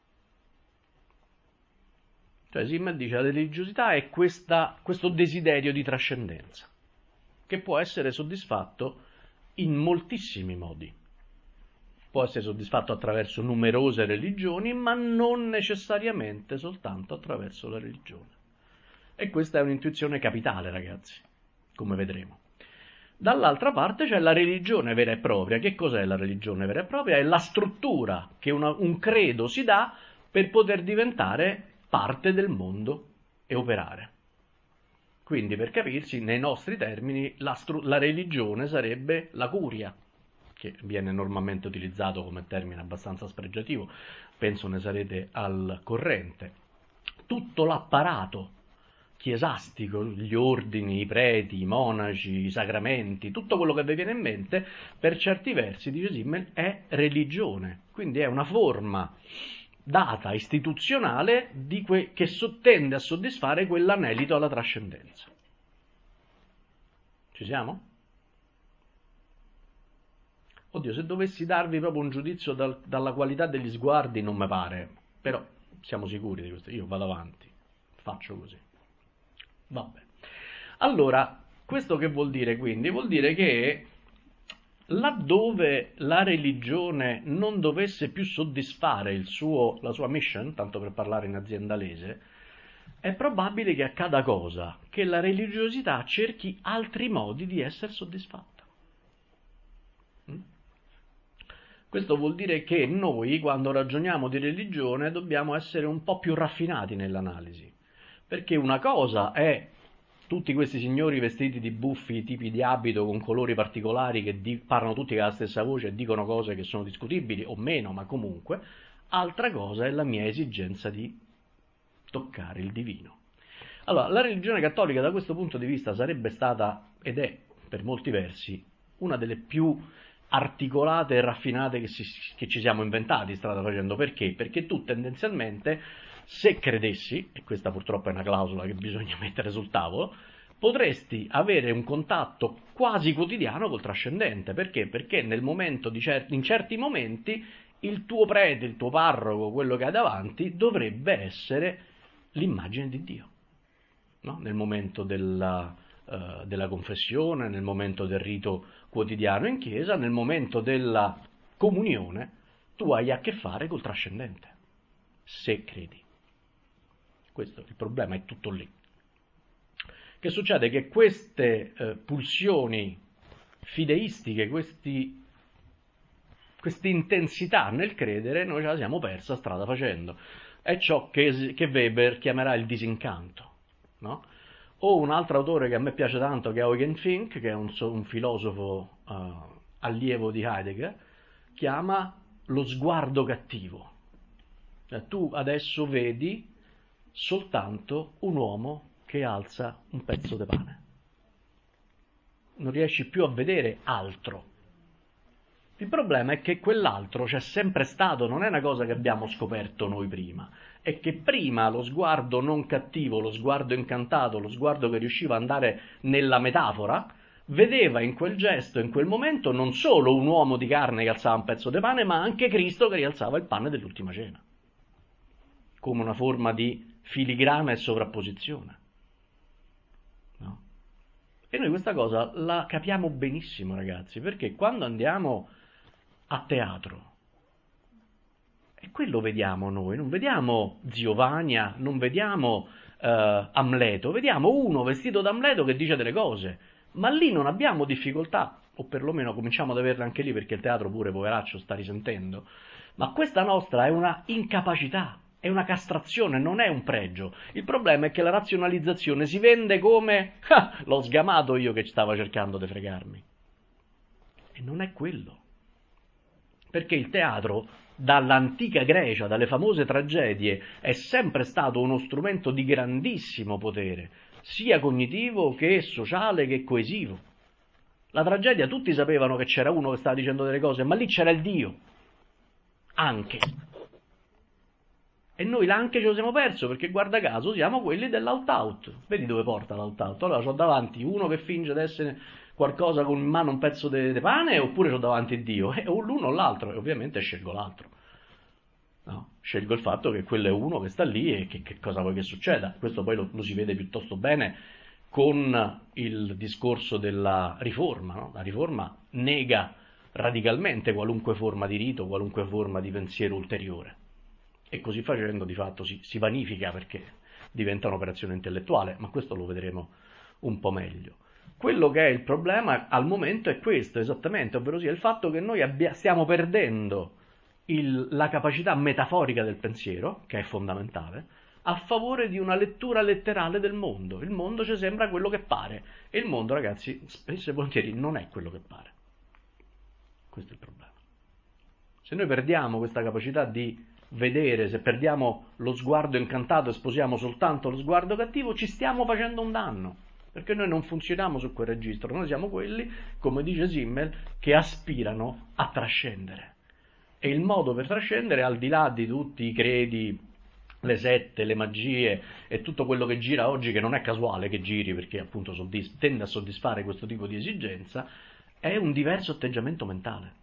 Cioè Simmel dice la religiosità è questa, questo desiderio di trascendenza, che può essere soddisfatto in moltissimi modi. Può essere soddisfatto attraverso numerose religioni, ma non necessariamente soltanto attraverso la religione. E questa è un'intuizione capitale, ragazzi, come vedremo. Dall'altra parte c'è la religione vera e propria. Che cos'è la religione vera e propria? È la struttura che una, un credo si dà per poter diventare parte del mondo e operare. Quindi, per capirsi, nei nostri termini, la, stru- la religione sarebbe la curia, che viene normalmente utilizzato come termine abbastanza spregiativo, penso ne sarete al corrente. Tutto l'apparato chiesastico, gli ordini, i preti, i monaci, i sacramenti, tutto quello che vi viene in mente, per certi versi, dice Simmel, è religione. Quindi è una forma data, istituzionale, di que- che sottende a soddisfare quell'anelito alla trascendenza. Ci siamo? Oddio, se dovessi darvi proprio un giudizio dal, dalla qualità degli sguardi non mi pare, però siamo sicuri di questo. Io vado avanti, faccio così. Vabbè. Allora, questo che vuol dire quindi? Vuol dire che laddove la religione non dovesse più soddisfare il suo, la sua mission, tanto per parlare in aziendalese, è probabile che accada cosa? Che la religiosità cerchi altri modi di essere soddisfatta. Mm? Questo vuol dire che noi, quando ragioniamo di religione, dobbiamo essere un po' più raffinati nell'analisi. Perché una cosa è tutti questi signori vestiti di buffi tipi di abito con colori particolari che di, parlano tutti con la stessa voce e dicono cose che sono discutibili o meno, ma comunque. Altra cosa è la mia esigenza di toccare il divino. Allora, la religione cattolica da questo punto di vista sarebbe stata, ed è per molti versi, una delle più articolate e raffinate che, si, che ci siamo inventati strada facendo. Perché? Perché tu tendenzialmente, se credessi, e questa purtroppo è una clausola che bisogna mettere sul tavolo, potresti avere un contatto quasi quotidiano col trascendente. Perché? Perché nel momento di cer- in certi momenti il tuo prete, il tuo parroco, quello che hai davanti, dovrebbe essere l'immagine di Dio. No? Nel momento della, uh, della confessione, nel momento del rito quotidiano in chiesa, nel momento della comunione, tu hai a che fare col trascendente, se credi. Questo, il problema è tutto lì. Che succede? Che queste eh, pulsioni fideistiche, questi, queste intensità nel credere, noi ce la siamo persa strada facendo. È ciò che, che Weber chiamerà il disincanto, no? O un altro autore che a me piace tanto, che è Eugen Fink, che è un, un filosofo uh, allievo di Heidegger, chiama lo sguardo cattivo. Cioè, tu adesso vedi soltanto un uomo che alza un pezzo di pane. Non riesci più a vedere altro. Il problema è che quell'altro c'è sempre stato, non è una cosa che abbiamo scoperto noi prima, è che prima lo sguardo non cattivo, lo sguardo incantato, lo sguardo che riusciva ad andare nella metafora, vedeva in quel gesto, in quel momento, non solo un uomo di carne che alzava un pezzo di pane, ma anche Cristo che rialzava il pane dell'ultima cena, come una forma di filigrana e sovrapposizione. No? E noi questa cosa la capiamo benissimo, ragazzi, perché quando andiamo a teatro, e quello vediamo noi, non vediamo Zio Vania, non vediamo uh, Amleto, vediamo uno vestito da Amleto che dice delle cose, ma lì non abbiamo difficoltà, o perlomeno cominciamo ad averle anche lì perché il teatro pure, poveraccio, sta risentendo, ma questa nostra è una incapacità, è una castrazione, non è un pregio. Il problema è che la razionalizzazione si vende come ah, l'ho sgamato io che stava cercando di fregarmi. E non è quello. Perché il teatro, dall'antica Grecia, dalle famose tragedie, è sempre stato uno strumento di grandissimo potere, sia cognitivo che sociale che coesivo. La tragedia, tutti sapevano che c'era uno che stava dicendo delle cose, ma lì c'era il Dio, anche. E noi l'anche ce lo siamo perso, perché guarda caso siamo quelli dell'out-out. Vedi dove porta l'out-out? Allora c'ho davanti uno che finge di essere qualcosa con in mano un pezzo di pane, oppure c'ho davanti Dio, e l'uno o l'altro, e ovviamente scelgo l'altro. No? Scelgo il fatto che quello è uno che sta lì e che, che cosa vuoi che succeda. Questo poi lo, lo si vede piuttosto bene con il discorso della riforma. No? La riforma nega radicalmente qualunque forma di rito, qualunque forma di pensiero ulteriore. E così facendo di fatto si, si vanifica perché diventa un'operazione intellettuale, ma questo lo vedremo un po' meglio. Quello che è il problema al momento è questo, esattamente, ovvero sia il fatto che noi abbia, stiamo perdendo il, la capacità metaforica del pensiero, che è fondamentale, a favore di una lettura letterale del mondo. Il mondo ci sembra quello che pare, e il mondo, ragazzi, spesso e volentieri non è quello che pare. Questo è il problema. Se noi perdiamo questa capacità di vedere, se perdiamo lo sguardo incantato e sposiamo soltanto lo sguardo cattivo, ci stiamo facendo un danno, perché noi non funzioniamo su quel registro, noi siamo quelli, come dice Simmel, che aspirano a trascendere. E il modo per trascendere, al di là di tutti i credi, le sette, le magie e tutto quello che gira oggi, che non è casuale che giri, perché appunto soddisf- tende a soddisfare questo tipo di esigenza, è un diverso atteggiamento mentale.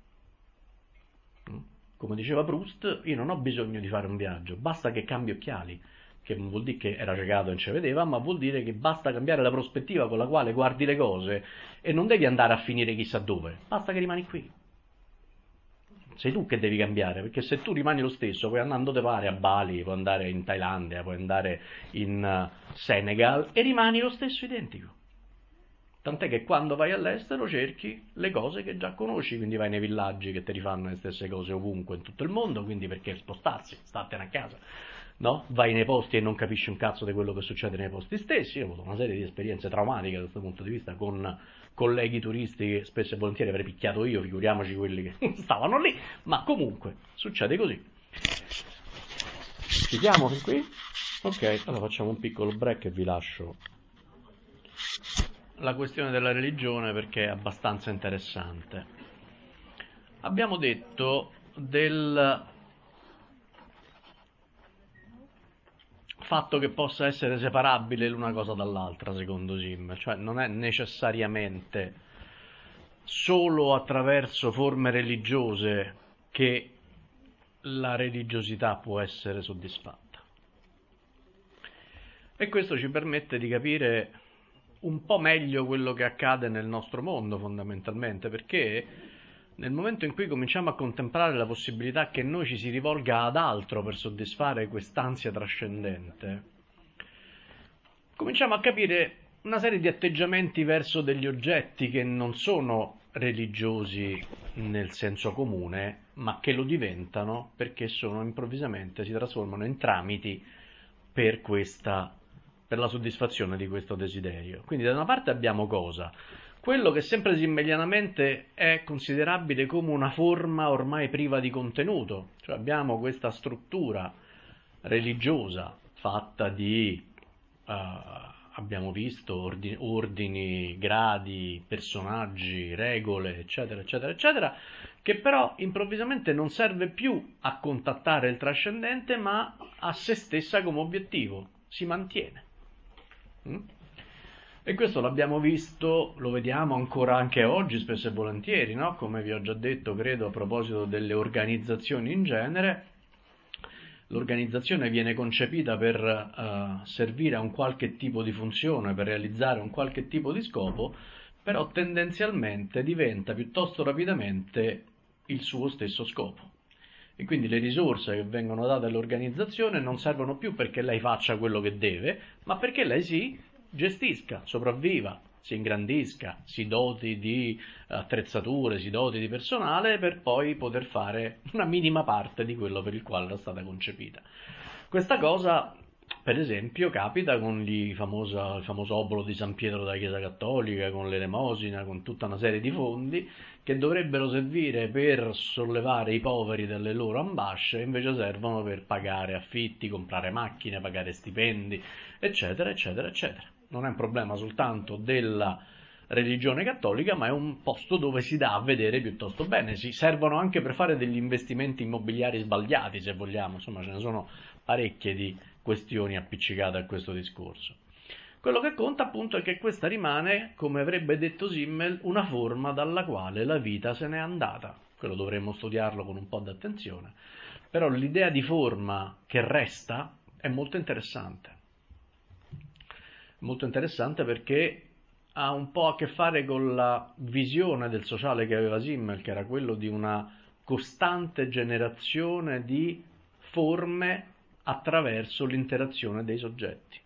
Come diceva Proust, io non ho bisogno di fare un viaggio, basta che cambi occhiali, che non vuol dire che era ciecato e non ci vedeva, ma vuol dire che basta cambiare la prospettiva con la quale guardi le cose e non devi andare a finire chissà dove, basta che rimani qui. Sei tu che devi cambiare, perché se tu rimani lo stesso, puoi andare dove pare, a Bali, puoi andare in Thailandia, puoi andare in Senegal e rimani lo stesso identico. Tant'è che quando vai all'estero cerchi le cose che già conosci, quindi vai nei villaggi che ti rifanno le stesse cose ovunque in tutto il mondo, quindi perché spostarsi, statene a casa, no? Vai nei posti e non capisci un cazzo di quello che succede nei posti stessi. Io ho avuto una serie di esperienze traumatiche da questo punto di vista con colleghi turisti che spesso e volentieri avrei picchiato io, figuriamoci quelli che stavano lì, ma comunque succede così. Ci siamo fin qui? Ok, allora facciamo un piccolo break e vi lascio la questione della religione perché è abbastanza interessante. Abbiamo detto del fatto che possa essere separabile l'una cosa dall'altra, secondo Sim, cioè non è necessariamente solo attraverso forme religiose che la religiosità può essere soddisfatta. E questo ci permette di capire un po' meglio quello che accade nel nostro mondo fondamentalmente, perché nel momento in cui cominciamo a contemplare la possibilità che noi ci si rivolga ad altro per soddisfare quest'ansia trascendente, cominciamo a capire una serie di atteggiamenti verso degli oggetti che non sono religiosi nel senso comune, ma che lo diventano perché sono improvvisamente, si trasformano in tramiti per questa per la soddisfazione di questo desiderio. Quindi da una parte abbiamo cosa? Quello che sempre simmelianamente è considerabile come una forma ormai priva di contenuto, cioè abbiamo questa struttura religiosa fatta di, uh, abbiamo visto, ordini, ordini, gradi, personaggi, regole, eccetera, eccetera, eccetera, che però improvvisamente non serve più a contattare il trascendente, ma a se stessa come obiettivo, si mantiene. E questo l'abbiamo visto, lo vediamo ancora anche oggi, spesso e volentieri, no? Come vi ho già detto, credo, a proposito delle organizzazioni in genere. L'organizzazione viene concepita per uh, servire a un qualche tipo di funzione, per realizzare un qualche tipo di scopo, però tendenzialmente diventa piuttosto rapidamente il suo stesso scopo. E quindi le risorse che vengono date all'organizzazione non servono più perché lei faccia quello che deve, ma perché lei si gestisca, sopravviva, si ingrandisca, si doti di attrezzature, si doti di personale per poi poter fare una minima parte di quello per il quale era stata concepita. Questa cosa, per esempio, capita con gli famosa, il famoso obolo di San Pietro della Chiesa Cattolica, con l'elemosina, con tutta una serie di fondi che dovrebbero servire per sollevare i poveri dalle loro ambasce, invece servono per pagare affitti, comprare macchine, pagare stipendi, eccetera, eccetera, eccetera. Non è un problema soltanto della religione cattolica, ma è un posto dove si dà a vedere piuttosto bene. Si servono anche per fare degli investimenti immobiliari sbagliati, se vogliamo. Insomma, ce ne sono parecchie di questioni appiccicate a questo discorso. Quello che conta appunto è che questa rimane, come avrebbe detto Simmel, una forma dalla quale la vita se n'è andata. Quello dovremmo studiarlo con un po' di attenzione. Però l'idea di forma che resta è molto interessante. Molto interessante perché ha un po' a che fare con la visione del sociale che aveva Simmel, che era quello di una costante generazione di forme attraverso l'interazione dei soggetti.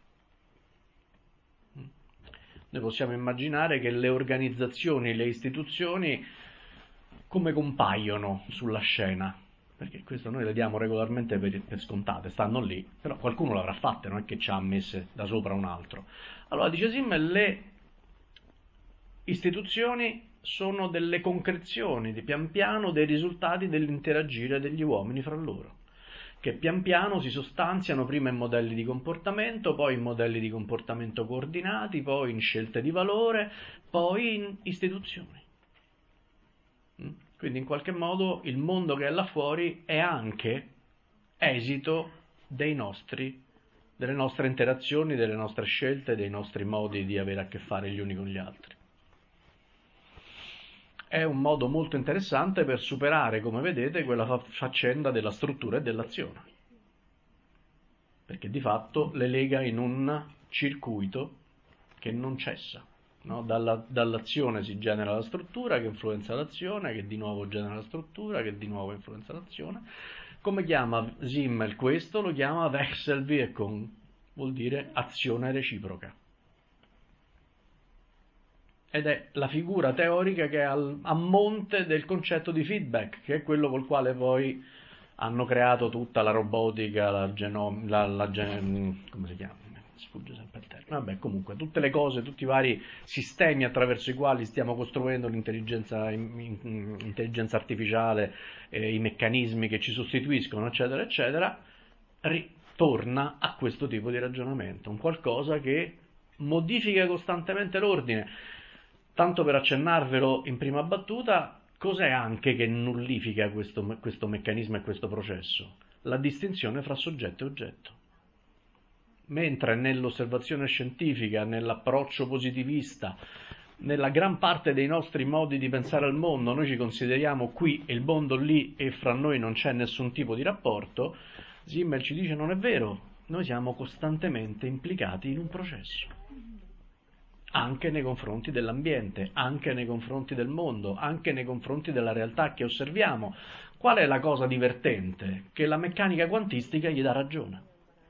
Noi possiamo immaginare che le organizzazioni, le istituzioni, come compaiono sulla scena, perché questo noi le diamo regolarmente per, per scontate, stanno lì, però qualcuno l'avrà fatta, non è che ci ha messe da sopra un altro. Allora, dice Simmel, le istituzioni sono delle concrezioni, di pian piano, dei risultati dell'interagire degli uomini fra loro, che pian piano si sostanziano prima in modelli di comportamento, poi in modelli di comportamento coordinati, poi in scelte di valore, poi in istituzioni. Quindi in qualche modo il mondo che è là fuori è anche esito dei nostri, delle nostre interazioni, delle nostre scelte, dei nostri modi di avere a che fare gli uni con gli altri. È un modo molto interessante per superare, come vedete, quella faccenda della struttura e dell'azione, perché di fatto le lega in un circuito che non cessa, no? Dalla, dall'azione si genera la struttura che influenza l'azione, che di nuovo genera la struttura, che di nuovo influenza l'azione. Come chiama Simmel questo? Lo chiama Wechselwirkung, vuol dire azione reciproca. Ed è la figura teorica che è al, a monte del concetto di feedback, che è quello col quale poi hanno creato tutta la robotica, la genom, la, la gen, come si chiama? Sfugge sempre il termine. Vabbè, comunque, tutte le cose, tutti i vari sistemi attraverso i quali stiamo costruendo l'intelligenza, l'intelligenza artificiale, eh, i meccanismi che ci sostituiscono, eccetera, eccetera, ritorna a questo tipo di ragionamento, un qualcosa che modifica costantemente l'ordine. Tanto per accennarvelo in prima battuta, cos'è anche che nullifica questo, questo meccanismo e questo processo? La distinzione fra soggetto e oggetto. Mentre nell'osservazione scientifica, nell'approccio positivista, nella gran parte dei nostri modi di pensare al mondo, noi ci consideriamo qui e il mondo lì e fra noi non c'è nessun tipo di rapporto, Simmel ci dice non è vero, noi siamo costantemente implicati in un processo. Anche nei confronti dell'ambiente, anche nei confronti del mondo, anche nei confronti della realtà che osserviamo. Qual è la cosa divertente? Che la meccanica quantistica gli dà ragione.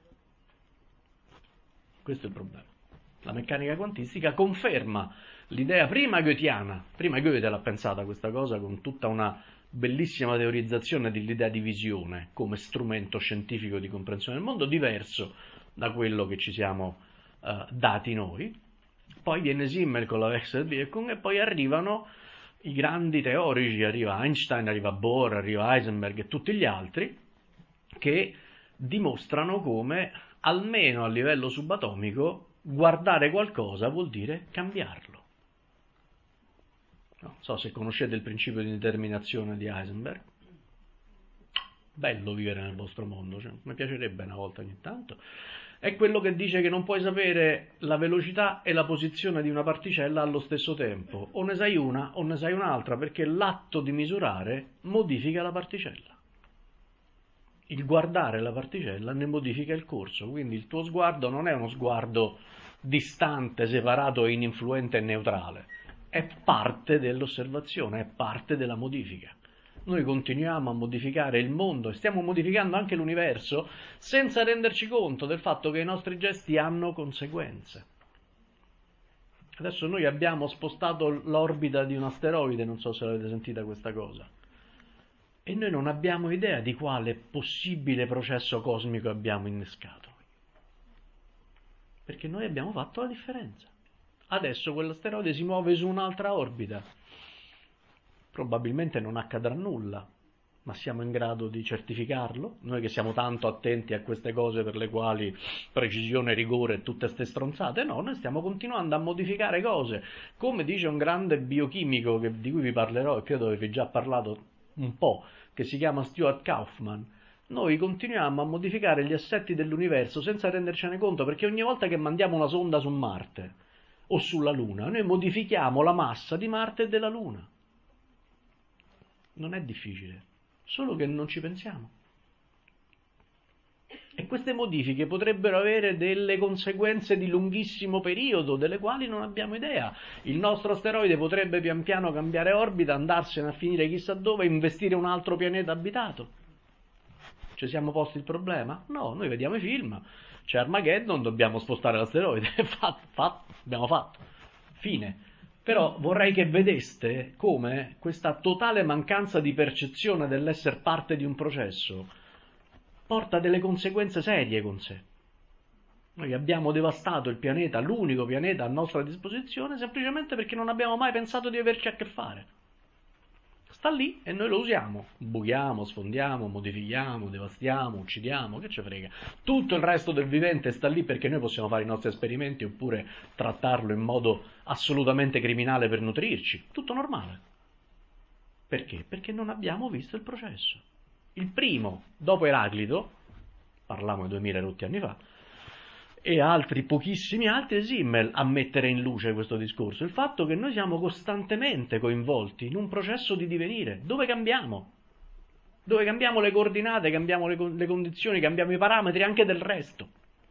Questo è il problema. La meccanica quantistica conferma l'idea prima goetiana, prima Goethe l'ha pensata questa cosa con tutta una bellissima teorizzazione dell'idea di visione come strumento scientifico di comprensione del mondo, diverso da quello che ci siamo uh, dati noi. Poi viene Simmel con la Wechselwirkung e poi arrivano i grandi teorici, arriva Einstein, arriva Bohr, arriva Heisenberg e tutti gli altri, che dimostrano come, almeno a livello subatomico, guardare qualcosa vuol dire cambiarlo. Non so se conoscete il principio di determinazione di Heisenberg. Bello vivere nel vostro mondo, cioè, mi piacerebbe una volta ogni tanto. è quello che dice che non puoi sapere la velocità e la posizione di una particella allo stesso tempo. O ne sai una o ne sai un'altra, perché l'atto di misurare modifica la particella. Il guardare la particella ne modifica il corso, quindi il tuo sguardo non è uno sguardo distante, separato, ininfluente e neutrale, è parte dell'osservazione, è parte della modifica. Noi continuiamo a modificare il mondo e stiamo modificando anche l'universo senza renderci conto del fatto che i nostri gesti hanno conseguenze. Adesso noi abbiamo spostato l'orbita di un asteroide, non so se l'avete sentita questa cosa, e noi non abbiamo idea di quale possibile processo cosmico abbiamo innescato, perché noi abbiamo fatto la differenza. Adesso quell'asteroide si muove su un'altra orbita. Probabilmente non accadrà nulla, ma siamo in grado di certificarlo? Noi che siamo tanto attenti a queste cose per le quali precisione, rigore e tutte ste stronzate, no, noi stiamo continuando a modificare cose. Come dice un grande biochimico che, di cui vi parlerò e credo che vi ho già parlato un po', che si chiama Stuart Kauffman, noi continuiamo a modificare gli assetti dell'universo senza rendercene conto, perché ogni volta che mandiamo una sonda su Marte o sulla Luna, noi modifichiamo la massa di Marte e della Luna. Non è difficile, solo che non ci pensiamo. E queste modifiche potrebbero avere delle conseguenze di lunghissimo periodo, delle quali non abbiamo idea. Il nostro asteroide potrebbe pian piano cambiare orbita, andarsene a finire chissà dove, investire un altro pianeta abitato. Ci siamo posti il problema? No, noi vediamo i film, c'è Armageddon, dobbiamo spostare l'asteroide, fatto, fatto, abbiamo fatto, fine. Però vorrei che vedeste come questa totale mancanza di percezione dell'essere parte di un processo porta delle conseguenze serie con sé. Noi abbiamo devastato il pianeta, l'unico pianeta a nostra disposizione, semplicemente perché non abbiamo mai pensato di averci a che fare. Sta lì e noi lo usiamo, buchiamo, sfondiamo, modifichiamo, devastiamo, uccidiamo, che ci frega. Tutto il resto del vivente sta lì perché noi possiamo fare i nostri esperimenti oppure trattarlo in modo assolutamente criminale per nutrirci. Tutto normale. Perché? Perché non abbiamo visto il processo. Il primo, dopo Eraclito, parlavamo di duemila rotti anni fa, e altri pochissimi altri, è Simmel a mettere in luce questo discorso, il fatto che noi siamo costantemente coinvolti in un processo di divenire, dove cambiamo, dove cambiamo le coordinate, cambiamo le, le condizioni, cambiamo i parametri anche del resto,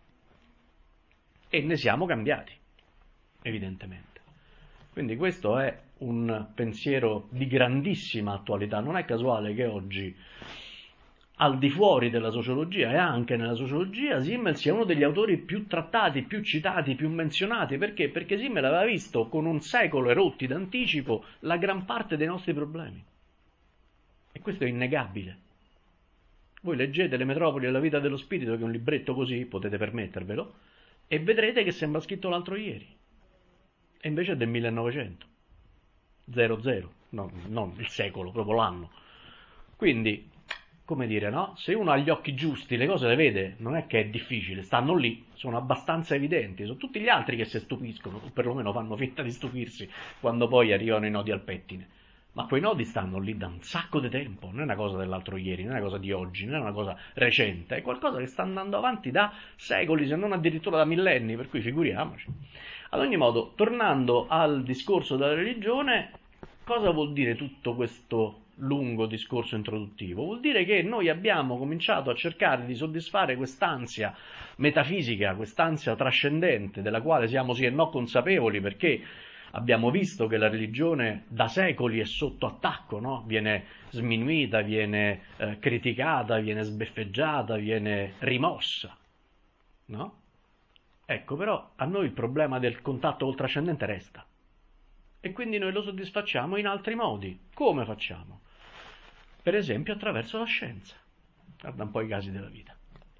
e ne siamo cambiati, evidentemente. Quindi questo è un pensiero di grandissima attualità, non è casuale che oggi, al di fuori della sociologia e anche nella sociologia, Simmel sia uno degli autori più trattati, più citati, più menzionati. Perché? Perché Simmel aveva visto con un secolo e rotti d'anticipo la gran parte dei nostri problemi. E questo è innegabile. Voi leggete Le metropoli e la vita dello spirito, che è un libretto così, potete permettervelo, e vedrete che sembra scritto l'altro ieri. E invece è del millenovecento. zero zero, no, non il secolo, proprio l'anno. Quindi, come dire, no? Se uno ha gli occhi giusti, le cose le vede, non è che è difficile, stanno lì, sono abbastanza evidenti, sono tutti gli altri che si stupiscono, o perlomeno fanno finta di stupirsi, quando poi arrivano i nodi al pettine. Ma quei nodi stanno lì da un sacco di tempo, non è una cosa dell'altro ieri, non è una cosa di oggi, non è una cosa recente, è qualcosa che sta andando avanti da secoli, se non addirittura da millenni, per cui figuriamoci. Ad ogni modo, tornando al discorso della religione, cosa vuol dire tutto questo lungo discorso introduttivo? Vuol dire che noi abbiamo cominciato a cercare di soddisfare quest'ansia metafisica, quest'ansia trascendente, della quale siamo sì e no consapevoli, perché abbiamo visto che la religione da secoli è sotto attacco, no? Viene sminuita, viene eh, criticata, viene sbeffeggiata, viene rimossa, no? Ecco, però a noi il problema del contatto col trascendente resta. E quindi noi lo soddisfacciamo in altri modi. Come facciamo? Per esempio attraverso la scienza. Guarda un po' i casi della vita.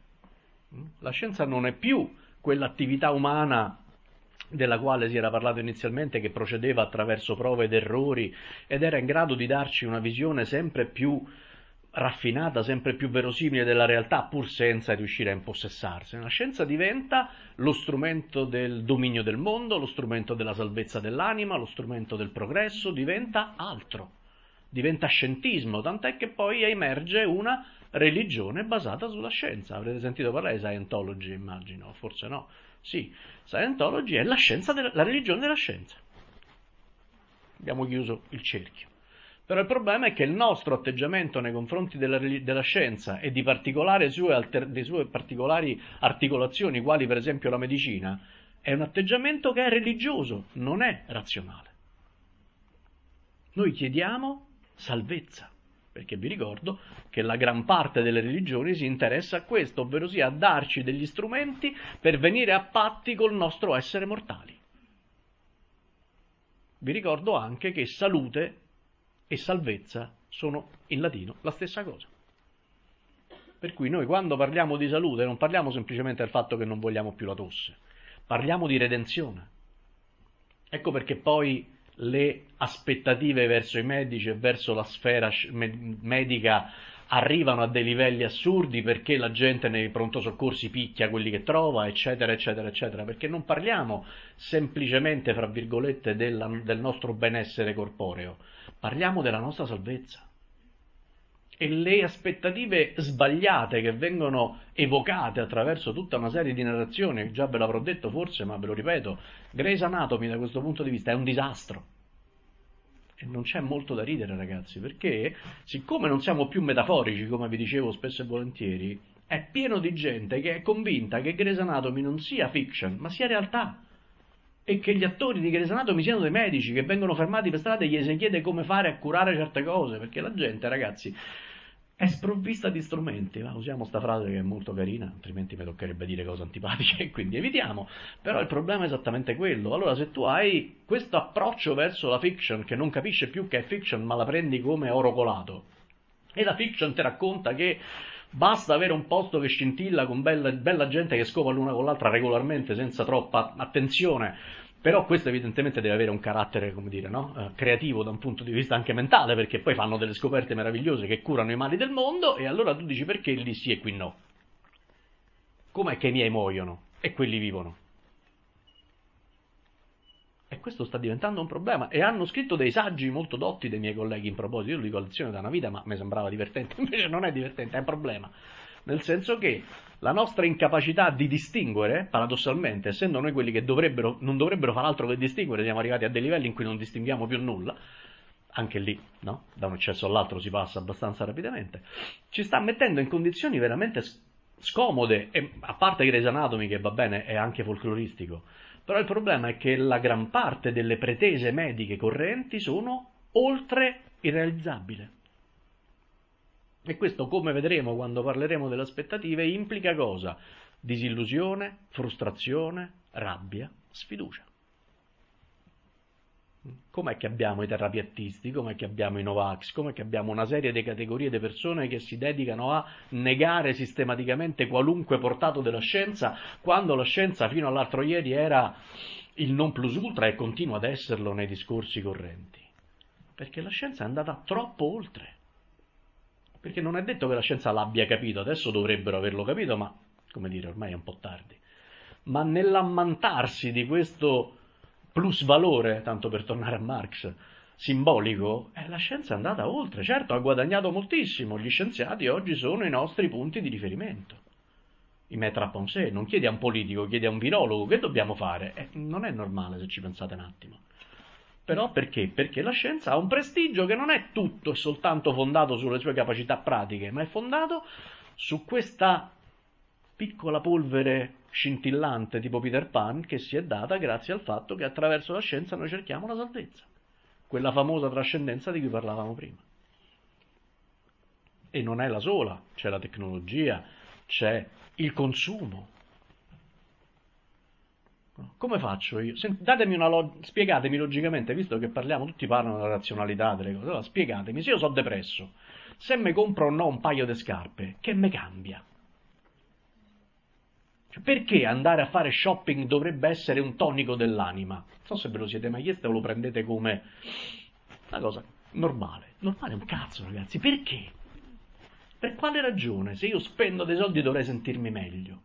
La scienza non è più quell'attività umana della quale si era parlato inizialmente, che procedeva attraverso prove ed errori ed era in grado di darci una visione sempre più raffinata, sempre più verosimile della realtà, pur senza riuscire a impossessarsene. La scienza diventa lo strumento del dominio del mondo, lo strumento della salvezza dell'anima, lo strumento del progresso, diventa altro, diventa scientismo, tant'è che poi emerge una religione basata sulla scienza. Avrete sentito parlare di Scientology, immagino, forse no. Sì, Scientology è la, scienza della, la religione della scienza. Abbiamo chiuso il cerchio. Però il problema è che il nostro atteggiamento nei confronti della, della scienza e di particolari sue, alter, di sue particolari articolazioni, quali per esempio la medicina, è un atteggiamento che è religioso, non è razionale. Noi chiediamo salvezza, perché vi ricordo che la gran parte delle religioni si interessa a questo, ovvero sia a darci degli strumenti per venire a patti col nostro essere mortali. Vi ricordo anche che salute e salvezza sono in latino la stessa cosa. Per cui noi quando parliamo di salute non parliamo semplicemente del fatto che non vogliamo più la tosse, parliamo di redenzione. Ecco perché poi le aspettative verso i medici e verso la sfera medica arrivano a dei livelli assurdi, perché la gente nei pronto soccorsi picchia quelli che trova, eccetera, eccetera, eccetera, perché non parliamo semplicemente, fra virgolette, della, del nostro benessere corporeo, parliamo della nostra salvezza. E le aspettative sbagliate che vengono evocate attraverso tutta una serie di narrazioni, già ve l'avrò detto forse, ma ve lo ripeto, Grey's Anatomy da questo punto di vista è un disastro. E non c'è molto da ridere, ragazzi, perché siccome non siamo più metaforici, come vi dicevo spesso e volentieri, è pieno di gente che è convinta che Grey's Anatomy non sia fiction, ma sia realtà. E che gli attori di Grey's Anatomy siano dei medici che vengono fermati per strada e gli si chiede come fare a curare certe cose, perché la gente, ragazzi, è sprovvista di strumenti. Ma usiamo sta frase che è molto carina, altrimenti mi toccherebbe dire cose antipatiche e quindi evitiamo. Però il problema è esattamente quello. Allora, se tu hai questo approccio verso la fiction che non capisce più che è fiction ma la prendi come oro colato, e la fiction ti racconta che basta avere un posto che scintilla con bella, bella gente che scopa l'una con l'altra regolarmente senza troppa attenzione, però questo evidentemente deve avere un carattere, come dire, no? eh, creativo da un punto di vista anche mentale, perché poi fanno delle scoperte meravigliose che curano i mali del mondo, e allora tu dici perché lì sì e qui no? Com'è che i miei muoiono e quelli vivono? E questo sta diventando un problema, e hanno scritto dei saggi molto dotti dei miei colleghi in proposito. Io lo dico a lezione da una vita, ma mi sembrava divertente, invece non è divertente, è un problema. Nel senso che la nostra incapacità di distinguere, paradossalmente, essendo noi quelli che dovrebbero, non dovrebbero fare altro che distinguere, siamo arrivati a dei livelli in cui non distinguiamo più nulla, anche lì, no? Da un eccesso all'altro si passa abbastanza rapidamente, ci sta mettendo in condizioni veramente scomode, e a parte Grey's Anatomy, che va bene, è anche folcloristico, però il problema è che la gran parte delle pretese mediche correnti sono oltre irrealizzabili. E questo, come vedremo quando parleremo delle aspettative, implica cosa? Disillusione, frustrazione, rabbia, sfiducia. Com'è che abbiamo i terrapiattisti, com'è che abbiamo i Novax, com'è che abbiamo una serie di categorie di persone che si dedicano a negare sistematicamente qualunque portato della scienza, quando la scienza fino all'altro ieri era il non plus ultra e continua ad esserlo nei discorsi correnti? Perché la scienza è andata troppo oltre. Perché non è detto che la scienza l'abbia capito, adesso dovrebbero averlo capito, ma, come dire, ormai è un po' tardi. Ma nell'ammantarsi di questo plus valore, tanto per tornare a Marx, simbolico, eh, la scienza è andata oltre. Certo, ha guadagnato moltissimo, gli scienziati oggi sono i nostri punti di riferimento. I maître à penser, non chiedi a un politico, chiedi a un virologo, che dobbiamo fare? Eh, non è normale se ci pensate un attimo. Però perché? Perché la scienza ha un prestigio che non è tutto e soltanto fondato sulle sue capacità pratiche, ma è fondato su questa piccola polvere scintillante tipo Peter Pan che si è data grazie al fatto che attraverso la scienza noi cerchiamo la salvezza, quella famosa trascendenza di cui parlavamo prima. E non è la sola, c'è la tecnologia, c'è il consumo. Come faccio io? Datemi una log- spiegatemi logicamente, visto che parliamo, tutti parlano della razionalità delle cose, allora spiegatemi, se io sono depresso, se mi compro o no un paio di scarpe, che mi cambia? Cioè, perché andare a fare shopping dovrebbe essere un tonico dell'anima? Non so se ve lo siete mai chiesto o lo prendete come una cosa normale. Normale è un cazzo, ragazzi, perché? Per quale ragione? Se io spendo dei soldi dovrei sentirmi meglio?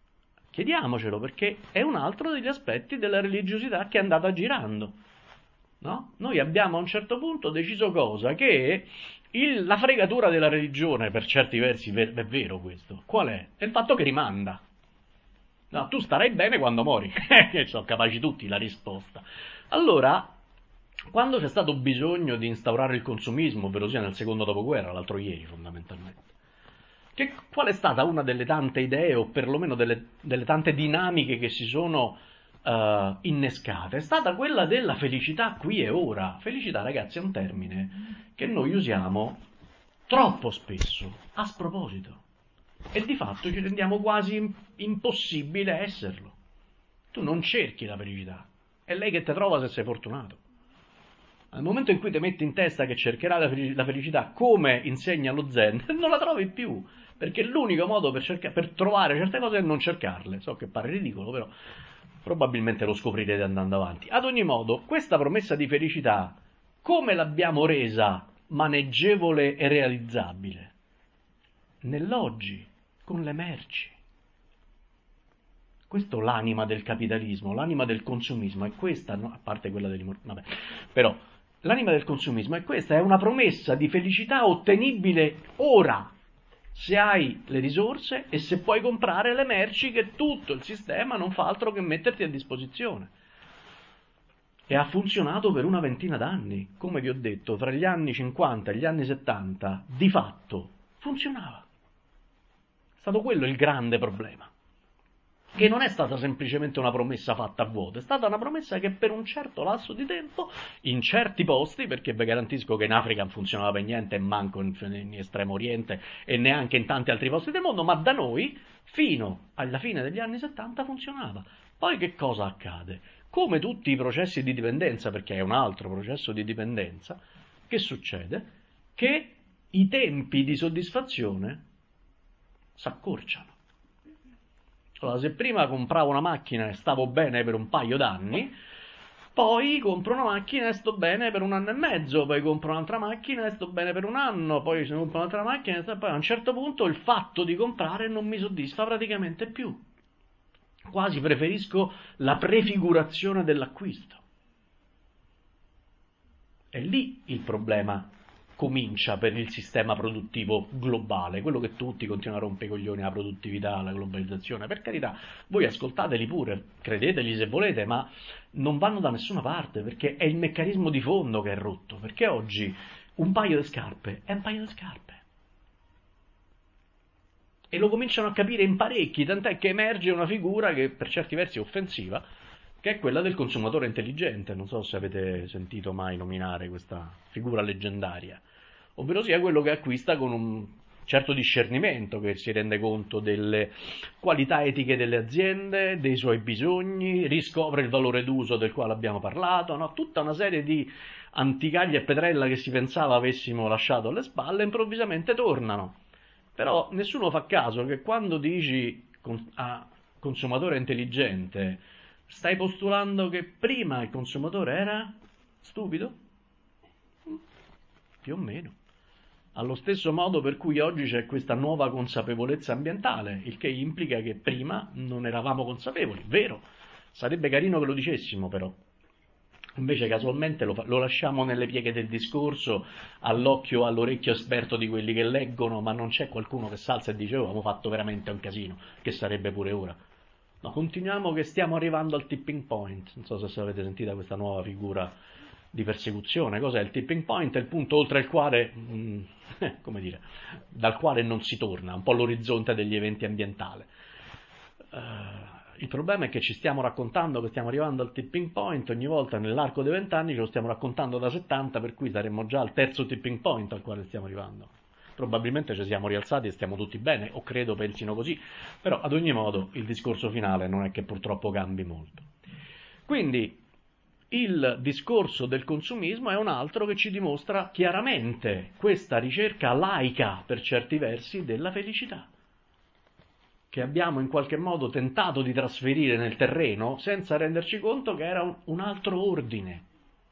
Chiediamocelo, perché è un altro degli aspetti della religiosità che è andata girando. No? Noi abbiamo a un certo punto deciso cosa? Che il, la fregatura della religione, per certi versi è vero questo, qual è? È il fatto che rimanda. No, tu starai bene quando mori, che sono capaci tutti la risposta. Allora, quando c'è stato bisogno di instaurare il consumismo, ovvero sia nel secondo dopoguerra, l'altro ieri fondamentalmente, che, qual è stata una delle tante idee, o perlomeno delle, delle tante dinamiche che si sono Uh, innescate, è stata quella della felicità qui e ora. Felicità, ragazzi, è un termine che noi usiamo troppo spesso, a sproposito, e di fatto ci rendiamo quasi impossibile esserlo. Tu non cerchi la felicità, è lei che ti trova se sei fortunato. Al momento in cui ti metti in testa che cercherai la felicità come insegna lo Zen, non la trovi più, perché l'unico modo per, cerca- per trovare certe cose è non cercarle. So che pare ridicolo, però probabilmente lo scoprirete andando avanti. Ad ogni modo, questa promessa di felicità, come l'abbiamo resa maneggevole e realizzabile? Nell'oggi, con le merci. Questo è l'anima del capitalismo, l'anima del consumismo, è questa, no? A parte quella dell'immortalità, vabbè, però l'anima del consumismo è questa, è una promessa di felicità ottenibile ora, se hai le risorse e se puoi comprare le merci che tutto il sistema non fa altro che metterti a disposizione. E ha funzionato per una ventina d'anni, come vi ho detto, tra gli anni cinquanta e gli anni settanta, di fatto funzionava. È stato quello il grande problema, che non è stata semplicemente una promessa fatta a vuoto, è stata una promessa che per un certo lasso di tempo, in certi posti, perché vi garantisco che in Africa non funzionava per niente, e manco in, in Estremo Oriente e neanche in tanti altri posti del mondo, ma da noi, fino alla fine degli anni settanta, funzionava. Poi che cosa accade? Come tutti i processi di dipendenza, perché è un altro processo di dipendenza, che succede? Che i tempi di soddisfazione s'accorciano. Allora, se prima compravo una macchina e stavo bene per un paio d'anni, poi compro una macchina e sto bene per un anno e mezzo, poi compro un'altra macchina e sto bene per un anno, poi se compro un'altra macchina e sto... poi a un certo punto il fatto di comprare non mi soddisfa praticamente più. Quasi preferisco la prefigurazione dell'acquisto. E lì il problema comincia per il sistema produttivo globale, quello che tutti continuano a rompere i coglioni alla produttività, alla globalizzazione. Per carità, voi ascoltateli pure, credeteli se volete, ma non vanno da nessuna parte, perché è il meccanismo di fondo che è rotto, perché oggi un paio di scarpe è un paio di scarpe. E lo cominciano a capire in parecchi, tant'è che emerge una figura che per certi versi è offensiva, che è quella del consumatore intelligente. Non so se avete sentito mai nominare questa figura leggendaria, ovvero sia quello che acquista con un certo discernimento, che si rende conto delle qualità etiche delle aziende, dei suoi bisogni, riscopre il valore d'uso del quale abbiamo parlato, no? Tutta una serie di anticaglie e petrella che si pensava avessimo lasciato alle spalle, improvvisamente tornano. Però nessuno fa caso che quando dici a consumatore intelligente stai postulando che prima il consumatore era stupido? Più o meno. Allo stesso modo per cui oggi c'è questa nuova consapevolezza ambientale, il che implica che prima non eravamo consapevoli. Vero, sarebbe carino che lo dicessimo però. Invece casualmente lo, lo lasciamo nelle pieghe del discorso, all'occhio, all'orecchio esperto di quelli che leggono, ma non c'è qualcuno che salza e dice oh, abbiamo fatto veramente un casino, che sarebbe pure ora. No, continuiamo che stiamo arrivando al tipping point. Non so se avete sentito questa nuova figura di persecuzione. Cos'è il tipping point? È il punto oltre il quale, mh, come dire, dal quale non si torna, un po' l'orizzonte degli eventi ambientali. Uh, il problema è che ci stiamo raccontando che stiamo arrivando al tipping point ogni volta nell'arco dei vent'anni, ce lo stiamo raccontando da settanta, per cui saremmo già al terzo tipping point al quale stiamo arrivando. Probabilmente ci siamo rialzati e stiamo tutti bene, o credo pensino così, però ad ogni modo il discorso finale non è che purtroppo cambi molto. Quindi il discorso del consumismo è un altro che ci dimostra chiaramente questa ricerca laica, per certi versi, della felicità, che abbiamo in qualche modo tentato di trasferire nel terreno senza renderci conto che era un, un altro ordine.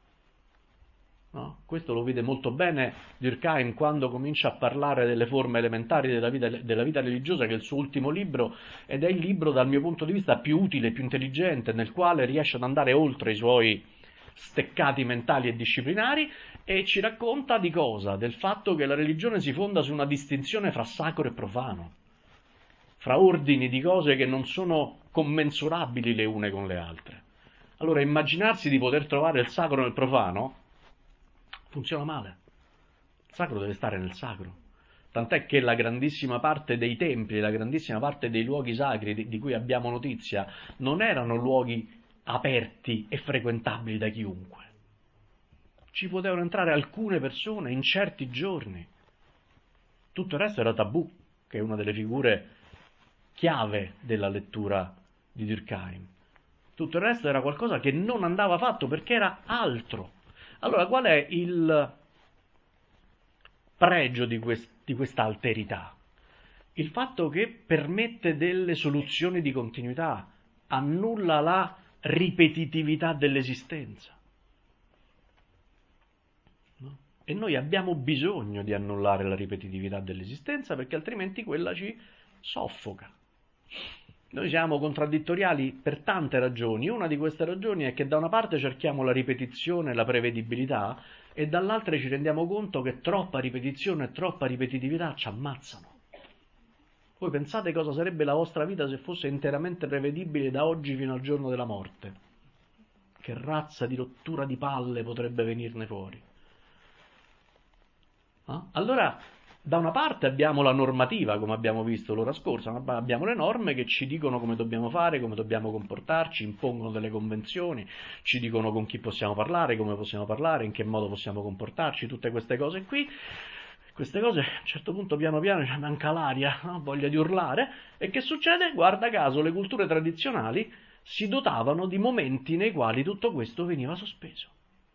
No? Questo lo vede molto bene Durkheim quando comincia a parlare delle forme elementari della vita, della vita religiosa, che è il suo ultimo libro, ed è il libro dal mio punto di vista più utile, più intelligente, nel quale riesce ad andare oltre i suoi steccati mentali e disciplinari, e ci racconta di cosa? Del fatto che la religione si fonda su una distinzione fra sacro e profano, fra ordini di cose che non sono commensurabili le une con le altre. Allora, immaginarsi di poter trovare il sacro nel profano funziona male. Il sacro deve stare nel sacro. Tant'è che la grandissima parte dei templi, la grandissima parte dei luoghi sacri di, di cui abbiamo notizia, non erano luoghi aperti e frequentabili da chiunque. Ci potevano entrare alcune persone in certi giorni. Tutto il resto era tabù, che è una delle figure chiave della lettura di Durkheim. Tutto il resto era qualcosa che non andava fatto perché era altro. Allora, qual è il pregio di, quest- di questa alterità? Il fatto che permette delle soluzioni di continuità, annulla la ripetitività dell'esistenza. No? E noi abbiamo bisogno di annullare la ripetitività dell'esistenza perché altrimenti quella ci soffoca. Noi siamo contraddittoriali per tante ragioni. Una di queste ragioni è che da una parte cerchiamo la ripetizione e la prevedibilità e dall'altra ci rendiamo conto che troppa ripetizione e troppa ripetitività ci ammazzano. Voi pensate cosa sarebbe la vostra vita se fosse interamente prevedibile da oggi fino al giorno della morte? Che razza di rottura di palle potrebbe venirne fuori? Eh? Allora, da una parte abbiamo la normativa, come abbiamo visto l'ora scorsa, ma abbiamo le norme che ci dicono come dobbiamo fare, come dobbiamo comportarci, impongono delle convenzioni, ci dicono con chi possiamo parlare, come possiamo parlare, in che modo possiamo comportarci, tutte queste cose qui. Queste cose a un certo punto piano piano ci manca l'aria, no? Voglia di urlare, e che succede? Guarda caso, le culture tradizionali si dotavano di momenti nei quali tutto questo veniva sospeso.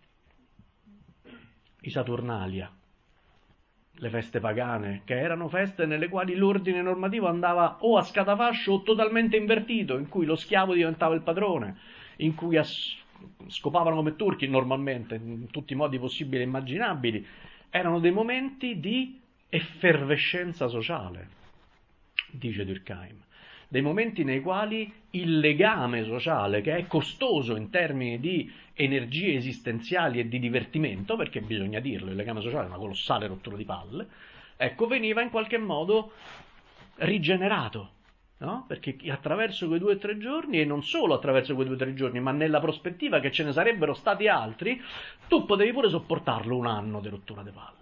I Saturnalia, le feste pagane, che erano feste nelle quali l'ordine normativo andava o a scatafascio o totalmente invertito, in cui lo schiavo diventava il padrone, in cui as- scopavano come turchi normalmente, in tutti i modi possibili e immaginabili. Erano dei momenti di effervescenza sociale, dice Durkheim, dei momenti nei quali il legame sociale, che è costoso in termini di energie esistenziali e di divertimento, perché bisogna dirlo, il legame sociale è una colossale rottura di palle, ecco, veniva in qualche modo rigenerato, no? Perché attraverso quei due o tre giorni, e non solo attraverso quei due o tre giorni, ma nella prospettiva che ce ne sarebbero stati altri, tu potevi pure sopportarlo un anno di rottura di palle.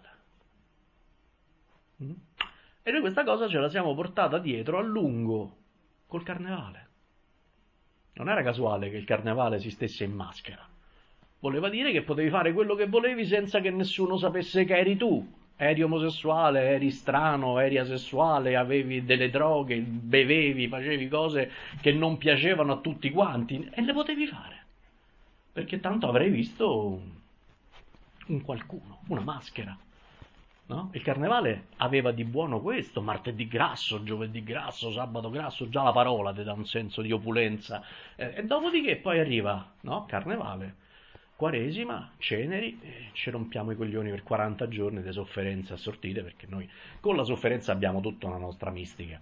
Mm? E noi questa cosa ce la siamo portata dietro a lungo col carnevale. Non era casuale che il carnevale si stesse in maschera. Voleva dire che potevi fare quello che volevi senza che nessuno sapesse che eri tu. Eri omosessuale, eri strano, eri asessuale, avevi delle droghe, bevevi, facevi cose che non piacevano a tutti quanti, e le potevi fare. Perché tanto avrei visto un, un qualcuno, una maschera. No? Il carnevale aveva di buono questo: martedì grasso, giovedì grasso, sabato grasso, già la parola ti dà un senso di opulenza. Eh, e dopodiché poi arriva, no? Carnevale, Quaresima, ceneri, e ci rompiamo i coglioni per quaranta giorni di sofferenze assortite, perché noi con la sofferenza abbiamo tutta una nostra mistica.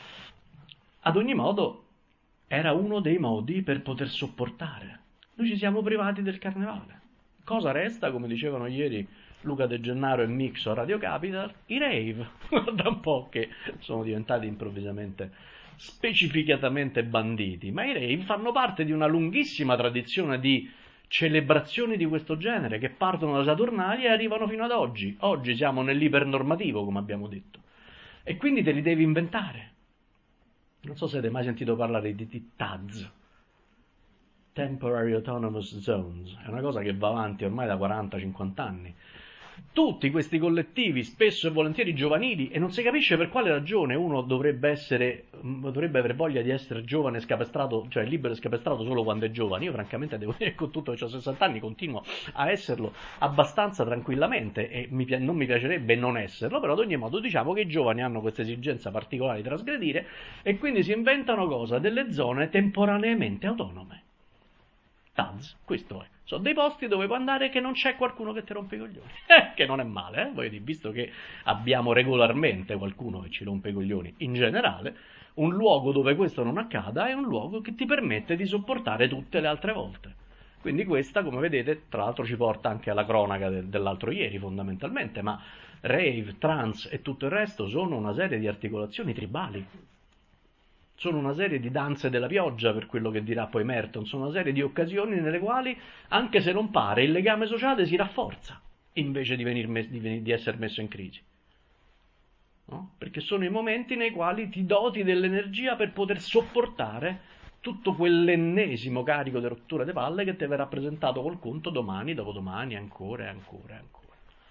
Ad ogni modo, era uno dei modi per poter sopportare. Noi ci siamo privati del carnevale. Cosa resta, come dicevano ieri Luca De Gennaro e Mixo a Radio Capital? I rave. Da un po' che sono diventati improvvisamente specificatamente banditi, ma i rave fanno parte di una lunghissima tradizione di celebrazioni di questo genere che partono da Saturnalia e arrivano fino ad oggi. Oggi siamo nell'ipernormativo, come abbiamo detto, e quindi te li devi inventare. Non so se avete mai sentito parlare di T A Z, Temporary Autonomous Zones. È una cosa che va avanti ormai da quaranta cinquanta anni. Tutti questi collettivi, spesso e volentieri giovanili, e non si capisce per quale ragione uno dovrebbe essere, dovrebbe avere voglia di essere giovane e scapestrato, cioè libero e scapestrato solo quando è giovane. Io francamente devo dire che con tutto che ho sessanta anni continuo a esserlo abbastanza tranquillamente, e mi, non mi piacerebbe non esserlo, però ad ogni modo diciamo che i giovani hanno questa esigenza particolare di trasgredire, e quindi si inventano cosa? Delle zone temporaneamente autonome. T A Z, questo è. Sono dei posti dove puoi andare che non c'è qualcuno che ti rompe i coglioni. Eh, che non è male, eh? Voglio dire, visto che abbiamo regolarmente qualcuno che ci rompe i coglioni in generale, un luogo dove questo non accada è un luogo che ti permette di sopportare tutte le altre volte. Quindi questa, come vedete, tra l'altro ci porta anche alla cronaca de- dell'altro ieri fondamentalmente, ma rave, trance e tutto il resto sono una serie di articolazioni tribali. Sono una serie di danze della pioggia, per quello che dirà poi Merton, sono una serie di occasioni nelle quali, anche se non pare, il legame sociale si rafforza, invece di, venir mes- di, venir- di essere messo in crisi. No? Perché sono i momenti nei quali ti doti dell'energia per poter sopportare tutto quell'ennesimo carico di rottura di palle che ti verrà presentato col conto domani, dopodomani, ancora e ancora e ancora.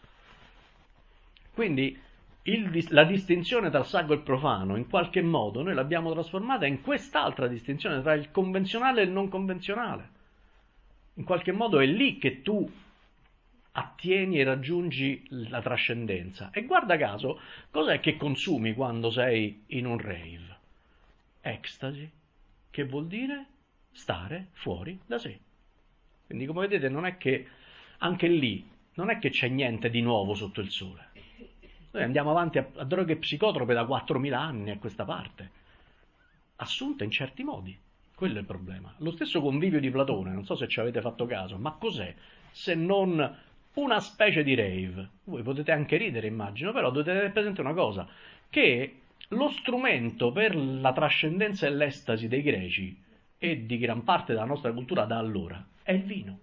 Quindi il, la distinzione tra sacro e profano, in qualche modo, noi l'abbiamo trasformata in quest'altra distinzione tra il convenzionale e il non convenzionale. In qualche modo è lì che tu attieni e raggiungi la trascendenza. E guarda caso, cos'è che consumi quando sei in un rave? Ecstasy, che vuol dire stare fuori da sé. Quindi, come vedete, non è che anche lì non è che c'è niente di nuovo sotto il sole. Noi andiamo avanti a, a droghe psicotrope da quattromila anni a questa parte, assunte in certi modi. Quello è il problema. Lo stesso convivio di Platone, non so se ci avete fatto caso, ma cos'è se non una specie di rave? Voi potete anche ridere, immagino, però dovete tenere presente una cosa, che lo strumento per la trascendenza e l'estasi dei greci e di gran parte della nostra cultura da allora è il vino.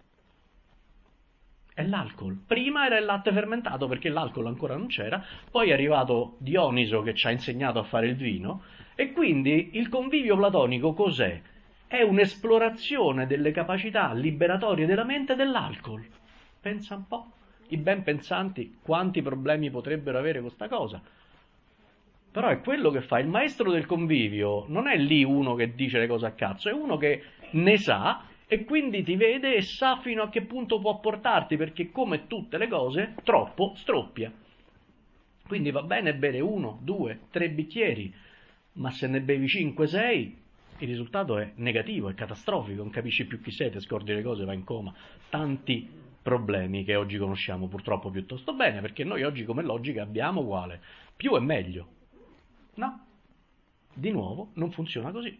È l'alcol. Prima era il latte fermentato perché l'alcol ancora non c'era, poi è arrivato Dioniso che ci ha insegnato a fare il vino e quindi il convivio platonico cos'è? È un'esplorazione delle capacità liberatorie della mente dell'alcol. Pensa un po', i ben pensanti quanti problemi potrebbero avere questa cosa. Però è quello che fa il maestro del convivio, non è lì uno che dice le cose a cazzo, è uno che ne sa e quindi ti vede e sa fino a che punto può portarti, perché come tutte le cose, troppo stroppia. Quindi va bene bere uno, due, tre bicchieri, ma se ne bevi cinque, sei, il risultato è negativo, è catastrofico, non capisci più chi sei, ti scordi le cose, vai in coma. Tanti problemi che oggi conosciamo purtroppo piuttosto bene, perché noi oggi come logica abbiamo quale? Più è meglio. No, di nuovo non funziona così.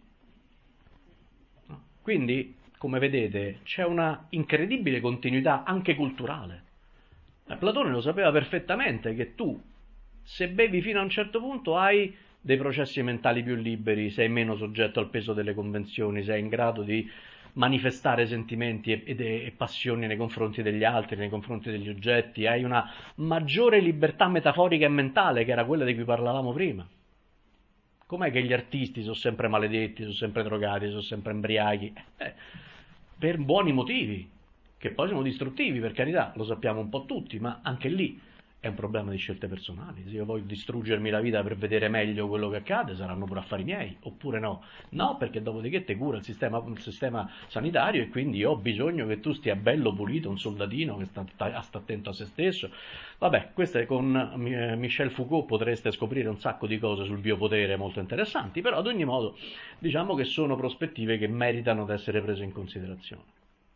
No. Quindi, come vedete, c'è una incredibile continuità anche culturale. Eh, Platone lo sapeva perfettamente che tu, se bevi fino a un certo punto, hai dei processi mentali più liberi, sei meno soggetto al peso delle convenzioni, sei in grado di manifestare sentimenti e, e, e passioni nei confronti degli altri, nei confronti degli oggetti, hai una maggiore libertà metaforica e mentale, che era quella di cui parlavamo prima. Com'è che gli artisti sono sempre maledetti, sono sempre drogati, sono sempre embriachi? Eh, per buoni motivi, che poi sono distruttivi, per carità, lo sappiamo un po' tutti, ma anche lì è un problema di scelte personali. Se io voglio distruggermi la vita per vedere meglio quello che accade, saranno pure affari miei, oppure no? No, perché dopodiché te cura il sistema, il sistema sanitario e quindi io ho bisogno che tu stia bello pulito, un soldatino che sta, sta attento a se stesso. Vabbè, queste con Michel Foucault potreste scoprire un sacco di cose sul biopotere molto interessanti, però ad ogni modo diciamo che sono prospettive che meritano di essere prese in considerazione.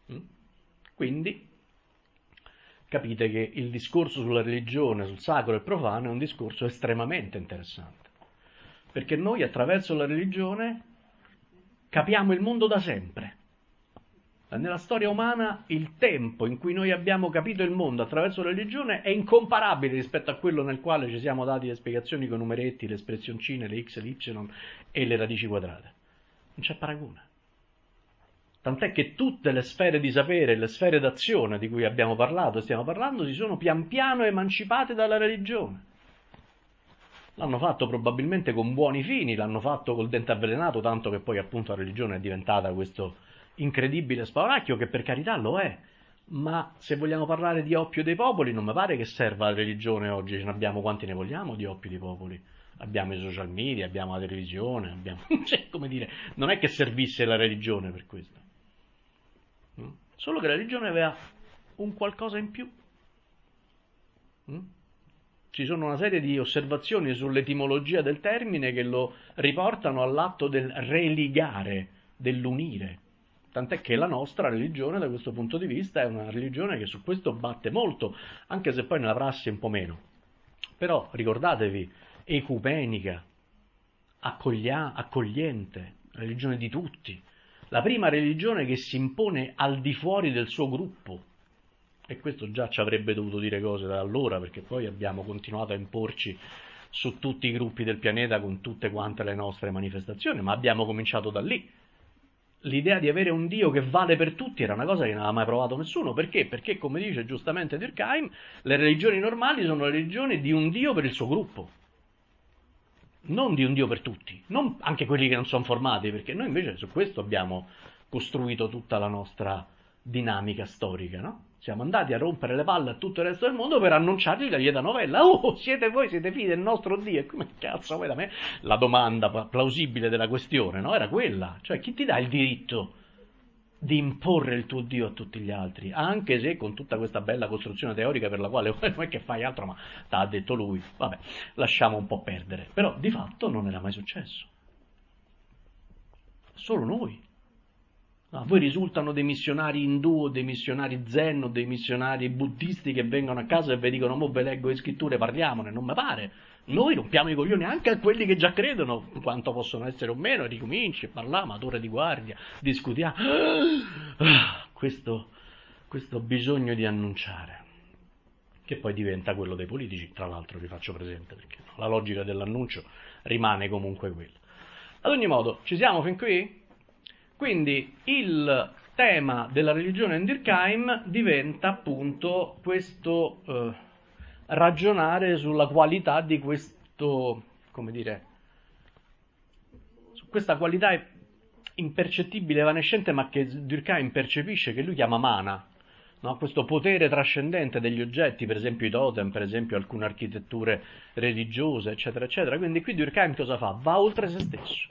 Quindi capite che il discorso sulla religione, sul sacro e profano è un discorso estremamente interessante, perché noi attraverso la religione capiamo il mondo da sempre. Nella storia umana il tempo in cui noi abbiamo capito il mondo attraverso la religione è incomparabile rispetto a quello nel quale ci siamo dati le spiegazioni con i numeretti, le espressioncine, le x, le y e le radici quadrate. Non c'è paragone. Tant'è che tutte le sfere di sapere, le sfere d'azione di cui abbiamo parlato e stiamo parlando, si sono pian piano emancipate dalla religione. L'hanno fatto probabilmente con buoni fini, l'hanno fatto col dente avvelenato, tanto che poi appunto la religione è diventata questo incredibile spauracchio, che per carità lo è, ma se vogliamo parlare di oppio dei popoli non mi pare che serva la religione oggi, ce ne abbiamo quanti ne vogliamo di oppio dei popoli. Abbiamo i social media, abbiamo la televisione, abbiamo... cioè, come dire, non è che servisse la religione per questo. Solo che la religione aveva un qualcosa in più. Ci sono una serie di osservazioni sull'etimologia del termine che lo riportano all'atto del religare, dell'unire. Tant'è che la nostra religione, da questo punto di vista, è una religione che su questo batte molto, anche se poi nella prassi un po' meno. Però ricordatevi, ecumenica, accoglia- accogliente, religione di tutti. la prima religione che si impone al di fuori del suo gruppo. E questo già ci avrebbe dovuto dire cose da allora, perché poi abbiamo continuato a imporci su tutti i gruppi del pianeta con tutte quante le nostre manifestazioni, ma abbiamo cominciato da lì. L'idea di avere un Dio che vale per tutti era una cosa che non aveva mai provato nessuno. Perché? Perché, come dice giustamente Durkheim, le religioni normali sono le religioni di un Dio per il suo gruppo, non di un Dio per tutti, non anche quelli che non sono formati, perché noi invece su questo abbiamo costruito tutta la nostra dinamica storica, no? Siamo andati a rompere le palle a tutto il resto del mondo per annunciargli la lieta novella. Oh, siete voi, siete figli del nostro Dio. E come cazzo vuoi da me? La domanda plausibile della questione, no? Era quella. Cioè, chi ti dà il diritto di imporre il tuo Dio a tutti gli altri? Anche se con tutta questa bella costruzione teorica per la quale non è che fai altro, ma t'ha detto lui. Vabbè, lasciamo un po' perdere. Però di fatto non era mai successo. Solo noi. A voi risultano dei missionari indù o dei missionari zen o dei missionari buddisti che vengono a casa e vi dicono mo ve leggo le scritture, parliamone, non mi pare. Noi rompiamo i coglioni anche a quelli che già credono, quanto possono essere o meno, e ricominci, parliamo, a torre di guardia, discutiamo. Ah, questo, questo bisogno di annunciare, che poi diventa quello dei politici, tra l'altro vi faccio presente, perché la logica dell'annuncio rimane comunque quella. Ad ogni modo, ci siamo fin qui? Quindi il tema della religione in Durkheim diventa appunto questo eh, ragionare sulla qualità di questo, come dire, su questa qualità impercettibile, evanescente, ma che Durkheim percepisce, che lui chiama mana, no? Questo potere trascendente degli oggetti, per esempio i totem, per esempio alcune architetture religiose, eccetera, eccetera. Quindi qui Durkheim cosa fa? Va oltre se stesso.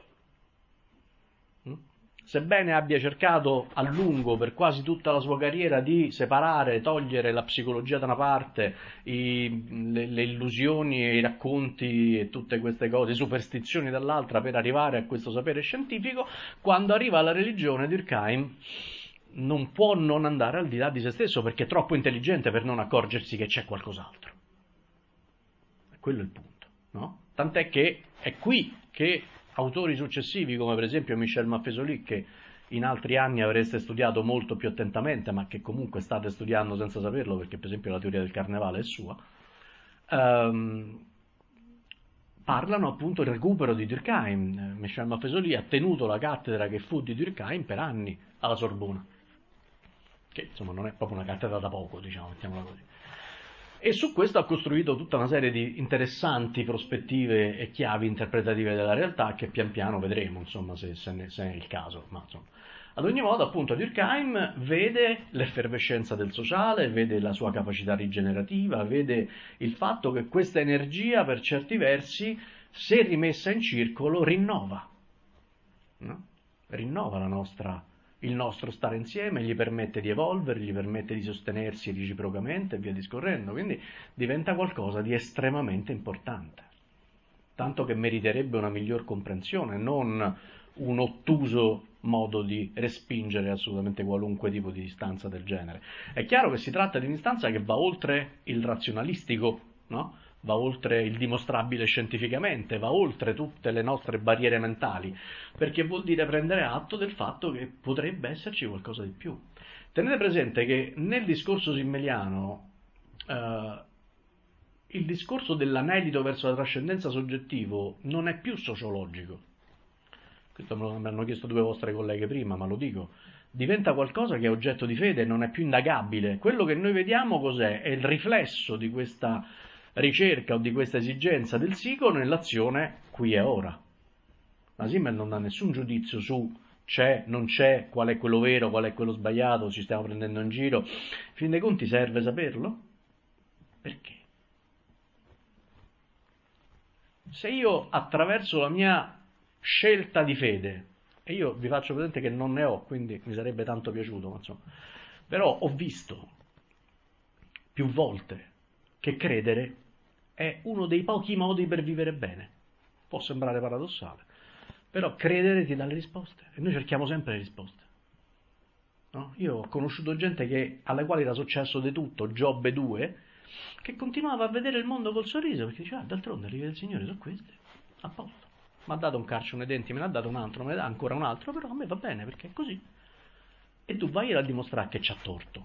Sebbene abbia cercato a lungo per quasi tutta la sua carriera di separare, togliere la psicologia da una parte, i, le, le illusioni e i racconti e tutte queste cose, superstizioni dall'altra, per arrivare a questo sapere scientifico, quando arriva alla religione Durkheim non può non andare al di là di se stesso, perché è troppo intelligente per non accorgersi che c'è qualcos'altro. Quello è il punto, no? Tant'è che è qui che autori successivi, come per esempio Michel Maffesoli, che in altri anni avreste studiato molto più attentamente, ma che comunque state studiando senza saperlo, perché per esempio la teoria del carnevale è sua, ehm, parlano appunto del recupero di Durkheim. Michel Maffesoli ha tenuto la cattedra che fu di Durkheim per anni alla Sorbona, che insomma non è proprio una cattedra da poco, diciamo, mettiamola così. E su questo ha costruito tutta una serie di interessanti prospettive e chiavi interpretative della realtà, che pian piano vedremo, insomma, se, se, ne, se è il caso. Ma, insomma. Ad ogni modo, appunto, Durkheim vede l'effervescenza del sociale, vede la sua capacità rigenerativa, vede il fatto che questa energia, per certi versi, se rimessa in circolo, rinnova. No? Rinnova la nostra il nostro stare insieme, gli permette di evolvere, gli permette di sostenersi reciprocamente e via discorrendo, quindi diventa qualcosa di estremamente importante, tanto che meriterebbe una miglior comprensione, non un ottuso modo di respingere assolutamente qualunque tipo di istanza del genere. È chiaro che si tratta di un'istanza che va oltre il razionalistico, no? Va oltre il dimostrabile scientificamente, va oltre tutte le nostre barriere mentali, perché vuol dire prendere atto del fatto che potrebbe esserci qualcosa di più. Tenete presente che nel discorso simmeliano eh, il discorso dell'anelito verso la trascendenza soggettivo non è più sociologico. Questo me l'hanno chiesto due vostre colleghe prima, ma lo dico. Diventa qualcosa che è oggetto di fede, non è più indagabile. Quello che noi vediamo cos'è? È il riflesso di questa ricerca o di questa esigenza del psico nell'azione qui e ora. La Simmel non dà nessun giudizio su c'è, non c'è, qual è quello vero, qual è quello sbagliato, ci stiamo prendendo in giro. In fin dei conti serve saperlo? Perché? Se io attraverso la mia scelta di fede, e io vi faccio presente che non ne ho, quindi mi sarebbe tanto piaciuto, ma insomma, però ho visto più volte che credere è uno dei pochi modi per vivere bene. Può sembrare paradossale, però credere ti dà le risposte e noi cerchiamo sempre le risposte. No? Io ho conosciuto gente che, alle quali era successo di tutto, Giobbe due, che continuava a vedere il mondo col sorriso perché diceva, ah, d'altronde le vie del Signore sono queste, a posto. mi ha dato un calcio nei denti, me ne ha dato un altro, me ne dà ancora un altro, però a me va bene perché è così. E tu vai a dimostrare che c'ha torto.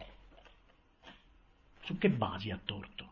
Su che basi ha torto?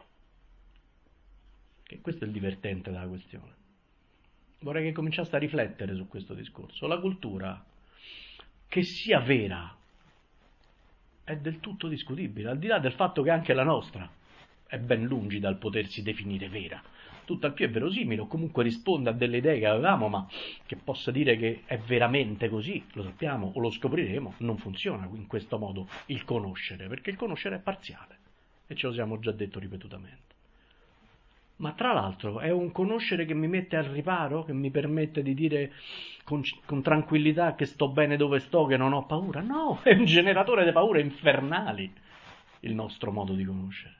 Che questo è il divertente della questione. Vorrei che cominciaste a riflettere su questo discorso. La cultura, che sia vera, è del tutto discutibile, al di là del fatto che anche la nostra è ben lungi dal potersi definire vera. Tutt'al più è verosimile, o comunque risponde a delle idee che avevamo, ma che possa dire che è veramente così, lo sappiamo o lo scopriremo, non funziona in questo modo il conoscere, perché il conoscere è parziale, e ce lo siamo già detto ripetutamente. Ma tra l'altro è un conoscere che mi mette al riparo, che mi permette di dire con, con tranquillità che sto bene dove sto, che non ho paura. No, è un generatore di paure infernali il nostro modo di conoscere.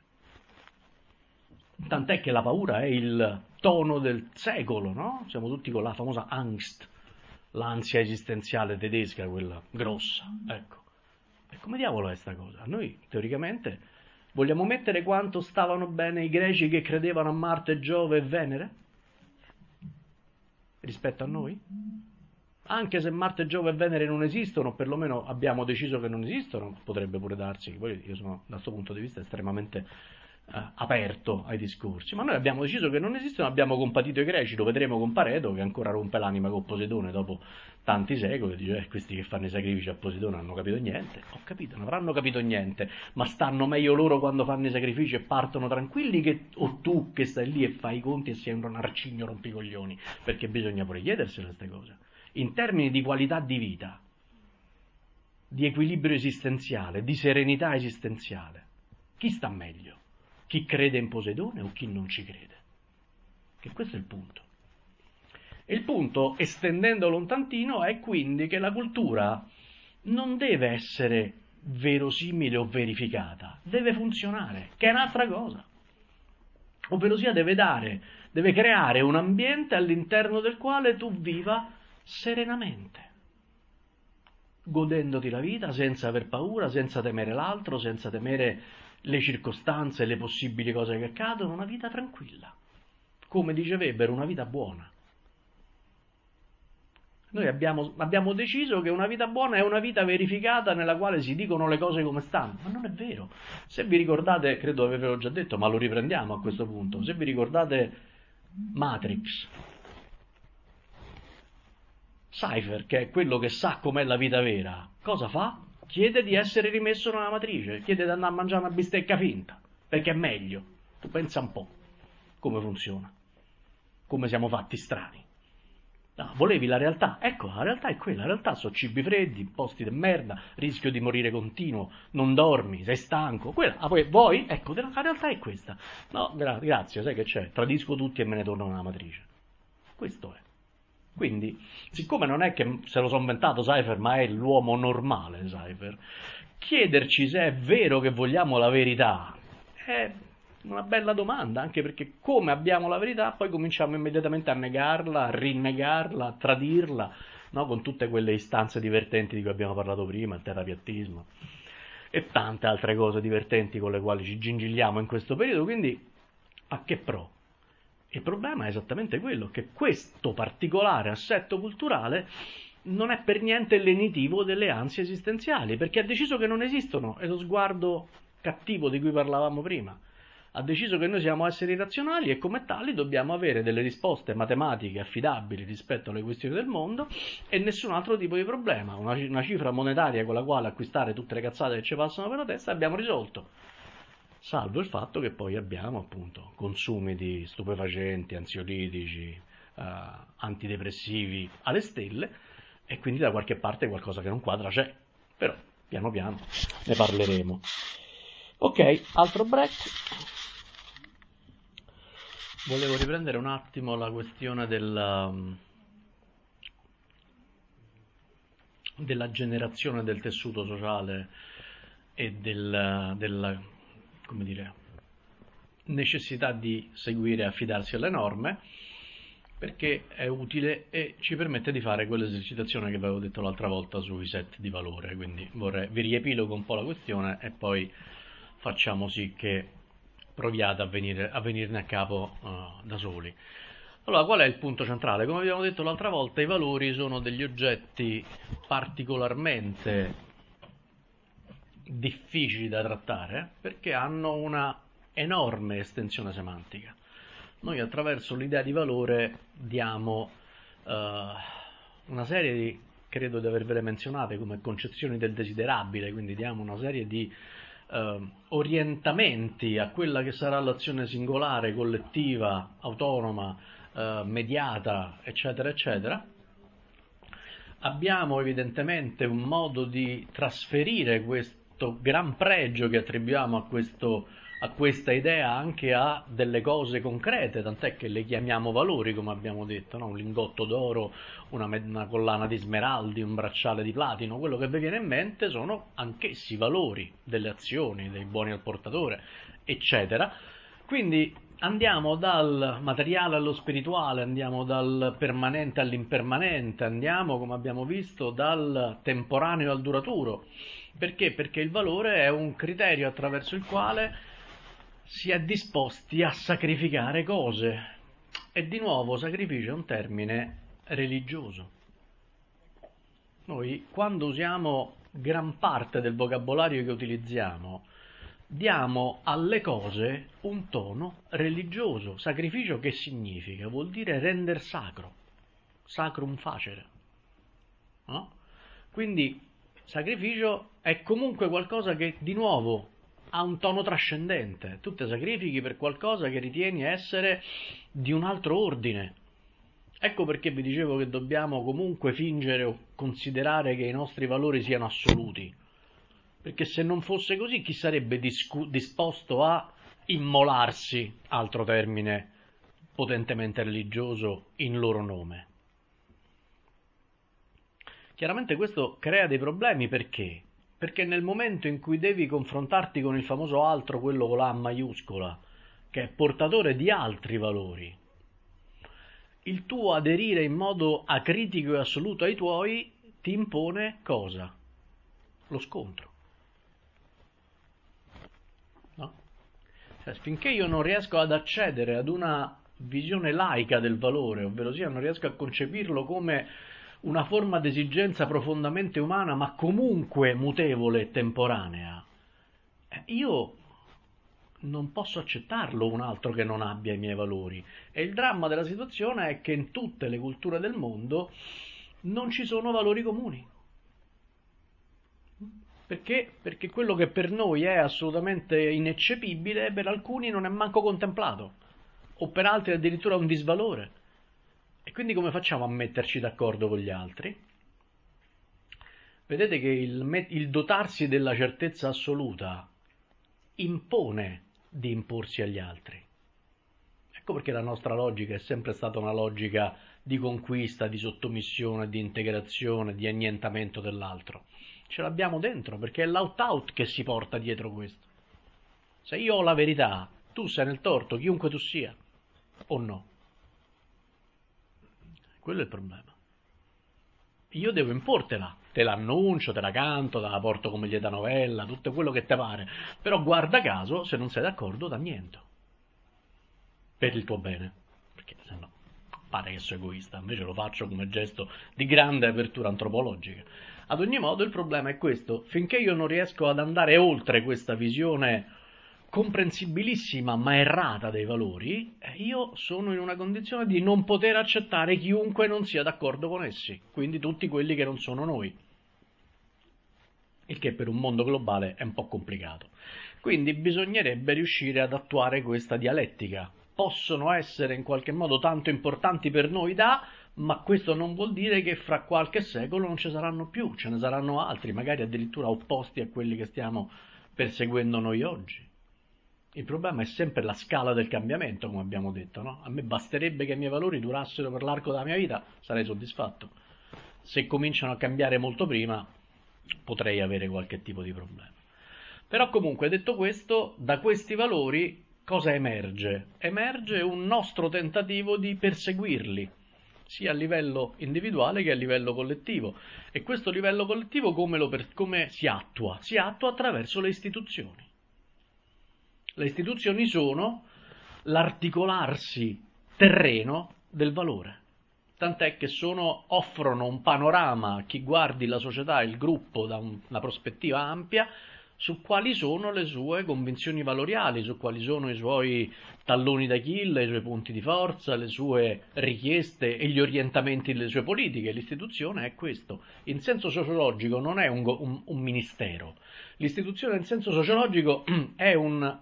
Tant'è che la paura è il tono del secolo, no? Siamo tutti con la famosa Angst, l'ansia esistenziale tedesca, quella grossa, ecco. E come diavolo è sta cosa? Noi teoricamente vogliamo mettere quanto stavano bene i greci che credevano a Marte, Giove e Venere? Rispetto a noi? Anche se Marte, Giove e Venere non esistono, perlomeno abbiamo deciso che non esistono, potrebbe pure darsi, poi io sono da questo punto di vista estremamente eh, aperto ai discorsi, ma noi abbiamo deciso che non esistono, abbiamo compatito i greci, lo vedremo con Pareto che ancora rompe l'anima con Poseidone dopo tanti secoli, dice eh, questi che fanno i sacrifici a Poseidone non hanno capito niente. Ho capito, non avranno capito niente, ma stanno meglio loro quando fanno i sacrifici e partono tranquilli che, o tu che stai lì e fai i conti e sei un arcigno rompicoglioni, perché bisogna pure chiedersene queste cose in termini di qualità di vita, di equilibrio esistenziale, di serenità esistenziale. Chi sta meglio? Chi crede in Poseidone o chi non ci crede? Che questo è il punto. E il punto, estendendolo un tantino, è quindi che la cultura non deve essere verosimile o verificata, deve funzionare, che è un'altra cosa. Ovvero sia deve dare, deve creare un ambiente all'interno del quale tu viva serenamente, godendoti la vita senza aver paura, senza temere l'altro, senza temere le circostanze, le possibili cose che accadono, una vita tranquilla. Come dice Weber, una vita buona. Noi abbiamo, abbiamo deciso che una vita buona è una vita verificata nella quale si dicono le cose come stanno, ma non è vero. Se vi ricordate, credo di avervelo già detto, ma lo riprendiamo a questo punto, se vi ricordate Matrix, Cypher, che è quello che sa com'è la vita vera, cosa fa? Chiede di essere rimesso nella matrice, chiede di andare a mangiare una bistecca finta, perché è meglio. Tu pensa un po' come funziona, come siamo fatti strani. No, volevi la realtà? Ecco, la realtà è quella, la realtà sono cibi freddi, posti di merda, rischio di morire continuo, non dormi, sei stanco, quella, ah, poi vuoi? Ecco, la realtà è questa. No, gra- grazie, sai che c'è? Tradisco tutti e me ne torno nella matrice. Questo è. Quindi, siccome non è che se lo sono inventato Cypher, ma è l'uomo normale Cypher, chiederci se è vero che vogliamo la verità è una bella domanda, anche perché come abbiamo la verità poi cominciamo immediatamente a negarla, a rinnegarla, a tradirla, no? Con tutte quelle istanze divertenti di cui abbiamo parlato prima, il terapiattismo e tante altre cose divertenti con le quali ci gingilliamo in questo periodo, quindi a che pro? Il problema è esattamente quello, che questo particolare assetto culturale non è per niente lenitivo delle ansie esistenziali, perché ha deciso che non esistono, è lo sguardo cattivo di cui parlavamo prima. Ha deciso che noi siamo esseri razionali e come tali dobbiamo avere delle risposte matematiche affidabili rispetto alle questioni del mondo e nessun altro tipo di problema. Una, una cifra monetaria con la quale acquistare tutte le cazzate che ci passano per la testa abbiamo risolto. Salvo il fatto che poi abbiamo appunto consumi di stupefacenti, ansiolitici, eh, antidepressivi alle stelle e quindi da qualche parte qualcosa che non quadra c'è, però piano piano ne parleremo. Ok, altro break. Volevo riprendere un attimo la questione della, della generazione del tessuto sociale e del, della, come dire, necessità di seguire e affidarsi alle norme, perché è utile e ci permette di fare quell'esercitazione che vi avevo detto l'altra volta sui set di valore. Quindi vorrei, vi riepilogo un po' la questione e poi facciamo sì che proviate a, venire, a venirne a capo uh, da soli. Allora, qual è il punto centrale? Come abbiamo detto l'altra volta, i valori sono degli oggetti particolarmente difficili da trattare perché hanno una enorme estensione semantica. Noi attraverso l'idea di valore diamo uh, una serie di, credo di avervele menzionate come concezioni del desiderabile, quindi diamo una serie di uh, orientamenti a quella che sarà l'azione singolare, collettiva, autonoma, uh, mediata, eccetera, eccetera. Abbiamo evidentemente un modo di trasferire questo gran pregio che attribuiamo a questo a questa idea anche a delle cose concrete, tant'è che le chiamiamo valori, come abbiamo detto, no? Un lingotto d'oro, una, una collana di smeraldi, un bracciale di platino, quello che vi viene in mente sono anch'essi valori delle azioni, dei buoni al portatore, eccetera. Quindi andiamo dal materiale allo spirituale, andiamo dal permanente all'impermanente, andiamo, come abbiamo visto, dal temporaneo al duraturo. Perché? Perché il valore è un criterio attraverso il quale si è disposti a sacrificare cose. E di nuovo, sacrificio è un termine religioso. Noi, quando usiamo gran parte del vocabolario che utilizziamo, diamo alle cose un tono religioso. Sacrificio che significa? Vuol dire render sacro, sacrum facere, no? Quindi sacrificio è comunque qualcosa che di nuovo ha un tono trascendente. Tu ti sacrifichi per qualcosa che ritieni essere di un altro ordine. Ecco perché vi dicevo che dobbiamo comunque fingere o considerare che i nostri valori siano assoluti. Perché se non fosse così, chi sarebbe discu- disposto a immolarsi, altro termine potentemente religioso, in loro nome? Chiaramente questo crea dei problemi, perché? Perché nel momento in cui devi confrontarti con il famoso altro, quello con la A maiuscola, che è portatore di altri valori, il tuo aderire in modo acritico e assoluto ai tuoi ti impone cosa? Lo scontro. No? Cioè, finché io non riesco ad accedere ad una visione laica del valore, ovvero sia non riesco a concepirlo come una forma di esigenza profondamente umana, ma comunque mutevole e temporanea, io non posso accettarlo un altro che non abbia i miei valori. E il dramma della situazione è che in tutte le culture del mondo non ci sono valori comuni. Perché? Perché quello che per noi è assolutamente ineccepibile, per alcuni non è manco contemplato, o per altri addirittura un disvalore. E quindi come facciamo a metterci d'accordo con gli altri? Vedete che il, il dotarsi della certezza assoluta impone di imporsi agli altri. Ecco perché la nostra logica è sempre stata una logica di conquista, di sottomissione, di integrazione, di annientamento dell'altro. Ce l'abbiamo dentro, perché è l'out-out che si porta dietro questo. Se io ho la verità, tu sei nel torto, chiunque tu sia, o no? Quello è il problema. Io devo importela, te l'annuncio, te la canto, te la porto come lieta novella, tutto quello che te pare, però guarda caso, se non sei d'accordo, da niente. Per il tuo bene, perché se no pare che sono egoista, invece lo faccio come gesto di grande apertura antropologica. Ad ogni modo il problema è questo: finché io non riesco ad andare oltre questa visione comprensibilissima ma errata dei valori, io sono in una condizione di non poter accettare chiunque non sia d'accordo con essi, quindi tutti quelli che non sono noi, il che per un mondo globale è un po' complicato. Quindi bisognerebbe riuscire ad attuare questa dialettica. Possono essere in qualche modo tanto importanti per noi da, ma questo non vuol dire che fra qualche secolo non ci saranno più, ce ne saranno altri, magari addirittura opposti a quelli che stiamo perseguendo noi oggi. Il problema è sempre la scala del cambiamento, come abbiamo detto, no? A me basterebbe che i miei valori durassero per l'arco della mia vita, sarei soddisfatto. Se cominciano a cambiare molto prima, potrei avere qualche tipo di problema. Però comunque, detto questo, da questi valori cosa emerge? Emerge un nostro tentativo di perseguirli, sia a livello individuale che a livello collettivo. E questo livello collettivo come, lo per, come si attua? Si attua attraverso le istituzioni. Le istituzioni sono l'articolarsi terreno del valore. Tant'è che sono, offrono un panorama a chi guardi la società, il gruppo da un, una prospettiva ampia, su quali sono le sue convinzioni valoriali, su quali sono i suoi talloni d'Achille, i suoi punti di forza, le sue richieste e gli orientamenti delle sue politiche. L'istituzione è questo. In senso sociologico non è un, un, un ministero. L'istituzione in senso sociologico è un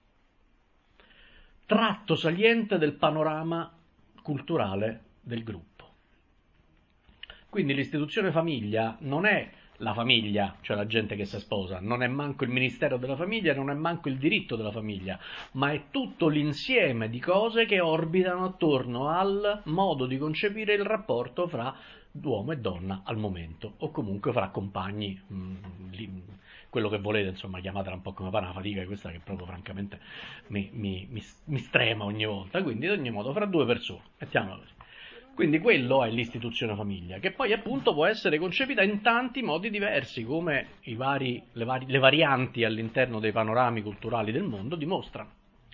tratto saliente del panorama culturale del gruppo. Quindi l'istituzione famiglia non è la famiglia, cioè la gente che si sposa, non è manco il ministero della famiglia, non è manco il diritto della famiglia, ma è tutto l'insieme di cose che orbitano attorno al modo di concepire il rapporto fra uomo e donna al momento, o comunque fra compagni, mh, li, quello che volete, insomma, chiamatela un po' come pana fatica, questa che proprio francamente mi, mi, mi, mi strema ogni volta, quindi ad ogni modo fra due persone, mettiamola così. Quindi quello è l'istituzione famiglia, che poi appunto può essere concepita in tanti modi diversi, come i vari, le, vari, le varianti all'interno dei panorami culturali del mondo dimostrano.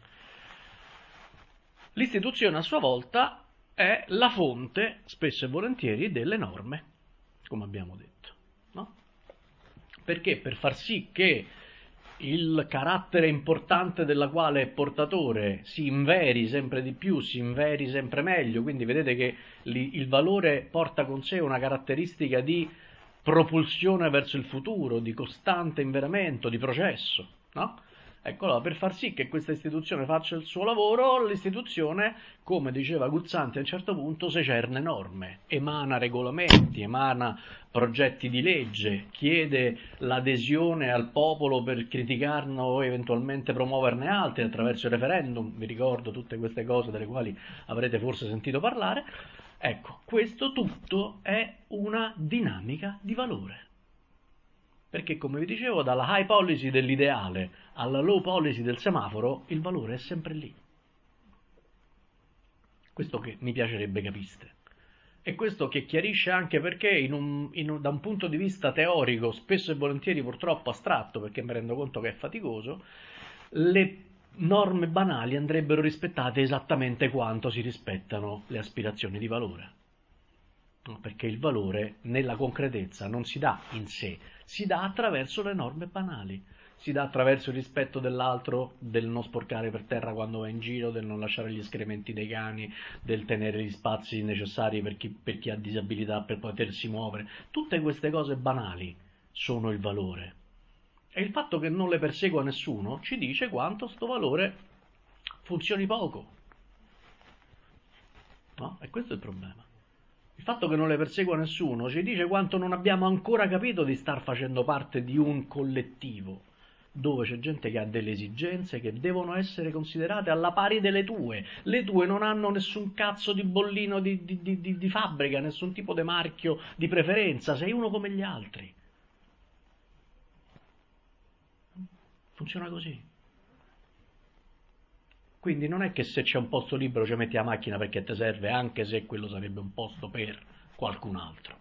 L'istituzione a sua volta è la fonte, spesso e volentieri, delle norme, come abbiamo detto, no? Perché per far sì che il carattere importante della quale è portatore si inveri sempre di più, si inveri sempre meglio, quindi vedete che il valore porta con sé una caratteristica di propulsione verso il futuro, di costante inveramento, di processo, no? Ecco, allora, per far sì che questa istituzione faccia il suo lavoro, l'istituzione, come diceva Guzzanti a un certo punto, secerne norme, emana regolamenti, emana progetti di legge, chiede l'adesione al popolo per criticarne o eventualmente promuoverne altri attraverso il referendum, vi ricordo tutte queste cose delle quali avrete forse sentito parlare. Ecco, questo tutto è una dinamica di valore. Perché, come vi dicevo, dalla high policy dell'ideale alla low policy del semaforo, il valore è sempre lì. Questo che mi piacerebbe capiste. E questo che chiarisce anche perché, in un, in un, da un punto di vista teorico, spesso e volentieri purtroppo astratto, perché mi rendo conto che è faticoso, le norme banali andrebbero rispettate esattamente quanto si rispettano le aspirazioni di valore. Perché il valore nella concretezza non si dà in sé, si dà attraverso le norme banali, si dà attraverso il rispetto dell'altro, del non sporcare per terra quando va in giro, del non lasciare gli escrementi dei cani, del tenere gli spazi necessari per chi, per chi ha disabilità per potersi muovere. Tutte queste cose banali sono il valore. E il fatto che non le persegua nessuno ci dice quanto sto valore funzioni poco. No? E questo è il problema. Il fatto che non le persegua nessuno ci dice quanto non abbiamo ancora capito di star facendo parte di un collettivo, dove c'è gente che ha delle esigenze che devono essere considerate alla pari delle tue. Le tue non hanno nessun cazzo di bollino di, di, di, di fabbrica, nessun tipo di marchio di preferenza, sei uno come gli altri. Funziona così. Quindi non è che se c'è un posto libero ci metti la macchina perché ti serve, anche se quello sarebbe un posto per qualcun altro.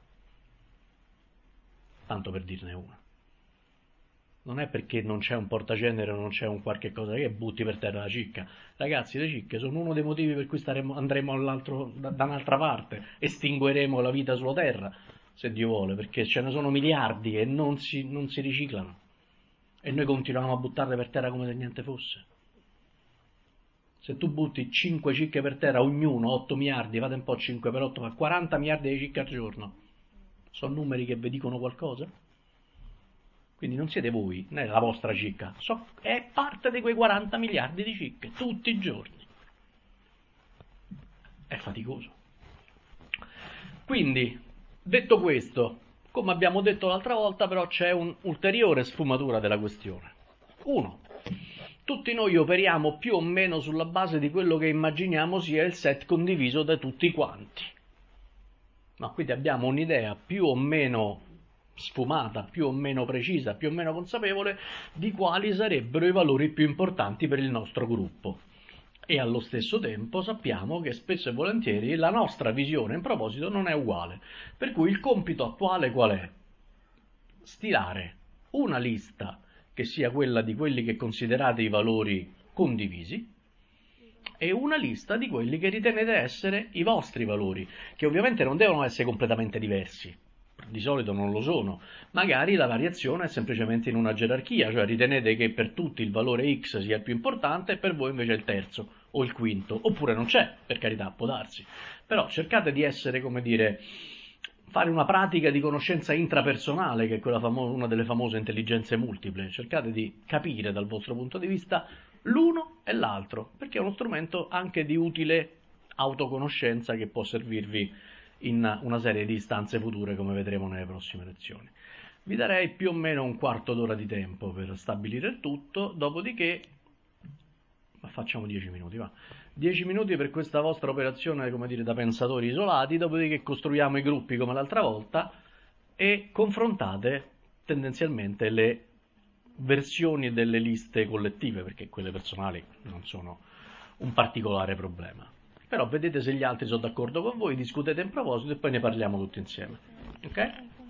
Tanto per dirne una. Non è perché non c'è un portacenere o non c'è un qualche cosa che butti per terra la cicca. Ragazzi, le cicche sono uno dei motivi per cui staremo, andremo all'altro, da, da un'altra parte, estingueremo la vita sulla terra, se Dio vuole, perché ce ne sono miliardi e non si, non si riciclano. E noi continuiamo a buttarle per terra come se niente fosse. Se tu butti cinque cicche per terra, ognuno, otto miliardi, fate un po' cinque per otto, fa quaranta miliardi di cicche al giorno. Sono numeri che vi dicono qualcosa? Quindi non siete voi, non è la vostra cicca, so, è parte di quei quaranta miliardi di cicche, tutti i giorni. È faticoso. Quindi, detto questo, come abbiamo detto l'altra volta, però c'è un'ulteriore sfumatura della questione. Uno. Tutti noi operiamo più o meno sulla base di quello che immaginiamo sia il set condiviso da tutti quanti. No, quindi abbiamo un'idea più o meno sfumata, più o meno precisa, più o meno consapevole di quali sarebbero i valori più importanti per il nostro gruppo. E allo stesso tempo sappiamo che spesso e volentieri la nostra visione in proposito non è uguale. Per cui il compito attuale qual è? Stilare una lista che sia quella di quelli che considerate i valori condivisi e una lista di quelli che ritenete essere i vostri valori, che ovviamente non devono essere completamente diversi, di solito non lo sono, magari la variazione è semplicemente in una gerarchia, cioè ritenete che per tutti il valore X sia il più importante e per voi invece è il terzo o il quinto, oppure non c'è, per carità, può darsi, però cercate di essere, come dire, fare una pratica di conoscenza intrapersonale, che è quella famo- una delle famose intelligenze multiple, cercate di capire dal vostro punto di vista l'uno e l'altro, perché è uno strumento anche di utile autoconoscenza che può servirvi in una serie di istanze future, come vedremo nelle prossime lezioni. Vi darei più o meno un quarto d'ora di tempo per stabilire il tutto, dopodiché, ma facciamo dieci minuti, va. dieci minuti per questa vostra operazione, come dire, da pensatori isolati, dopodiché costruiamo i gruppi come l'altra volta e confrontate tendenzialmente le versioni delle liste collettive, perché quelle personali non sono un particolare problema. Però vedete se gli altri sono d'accordo con voi, discutete in proposito e poi ne parliamo tutti insieme. Ok?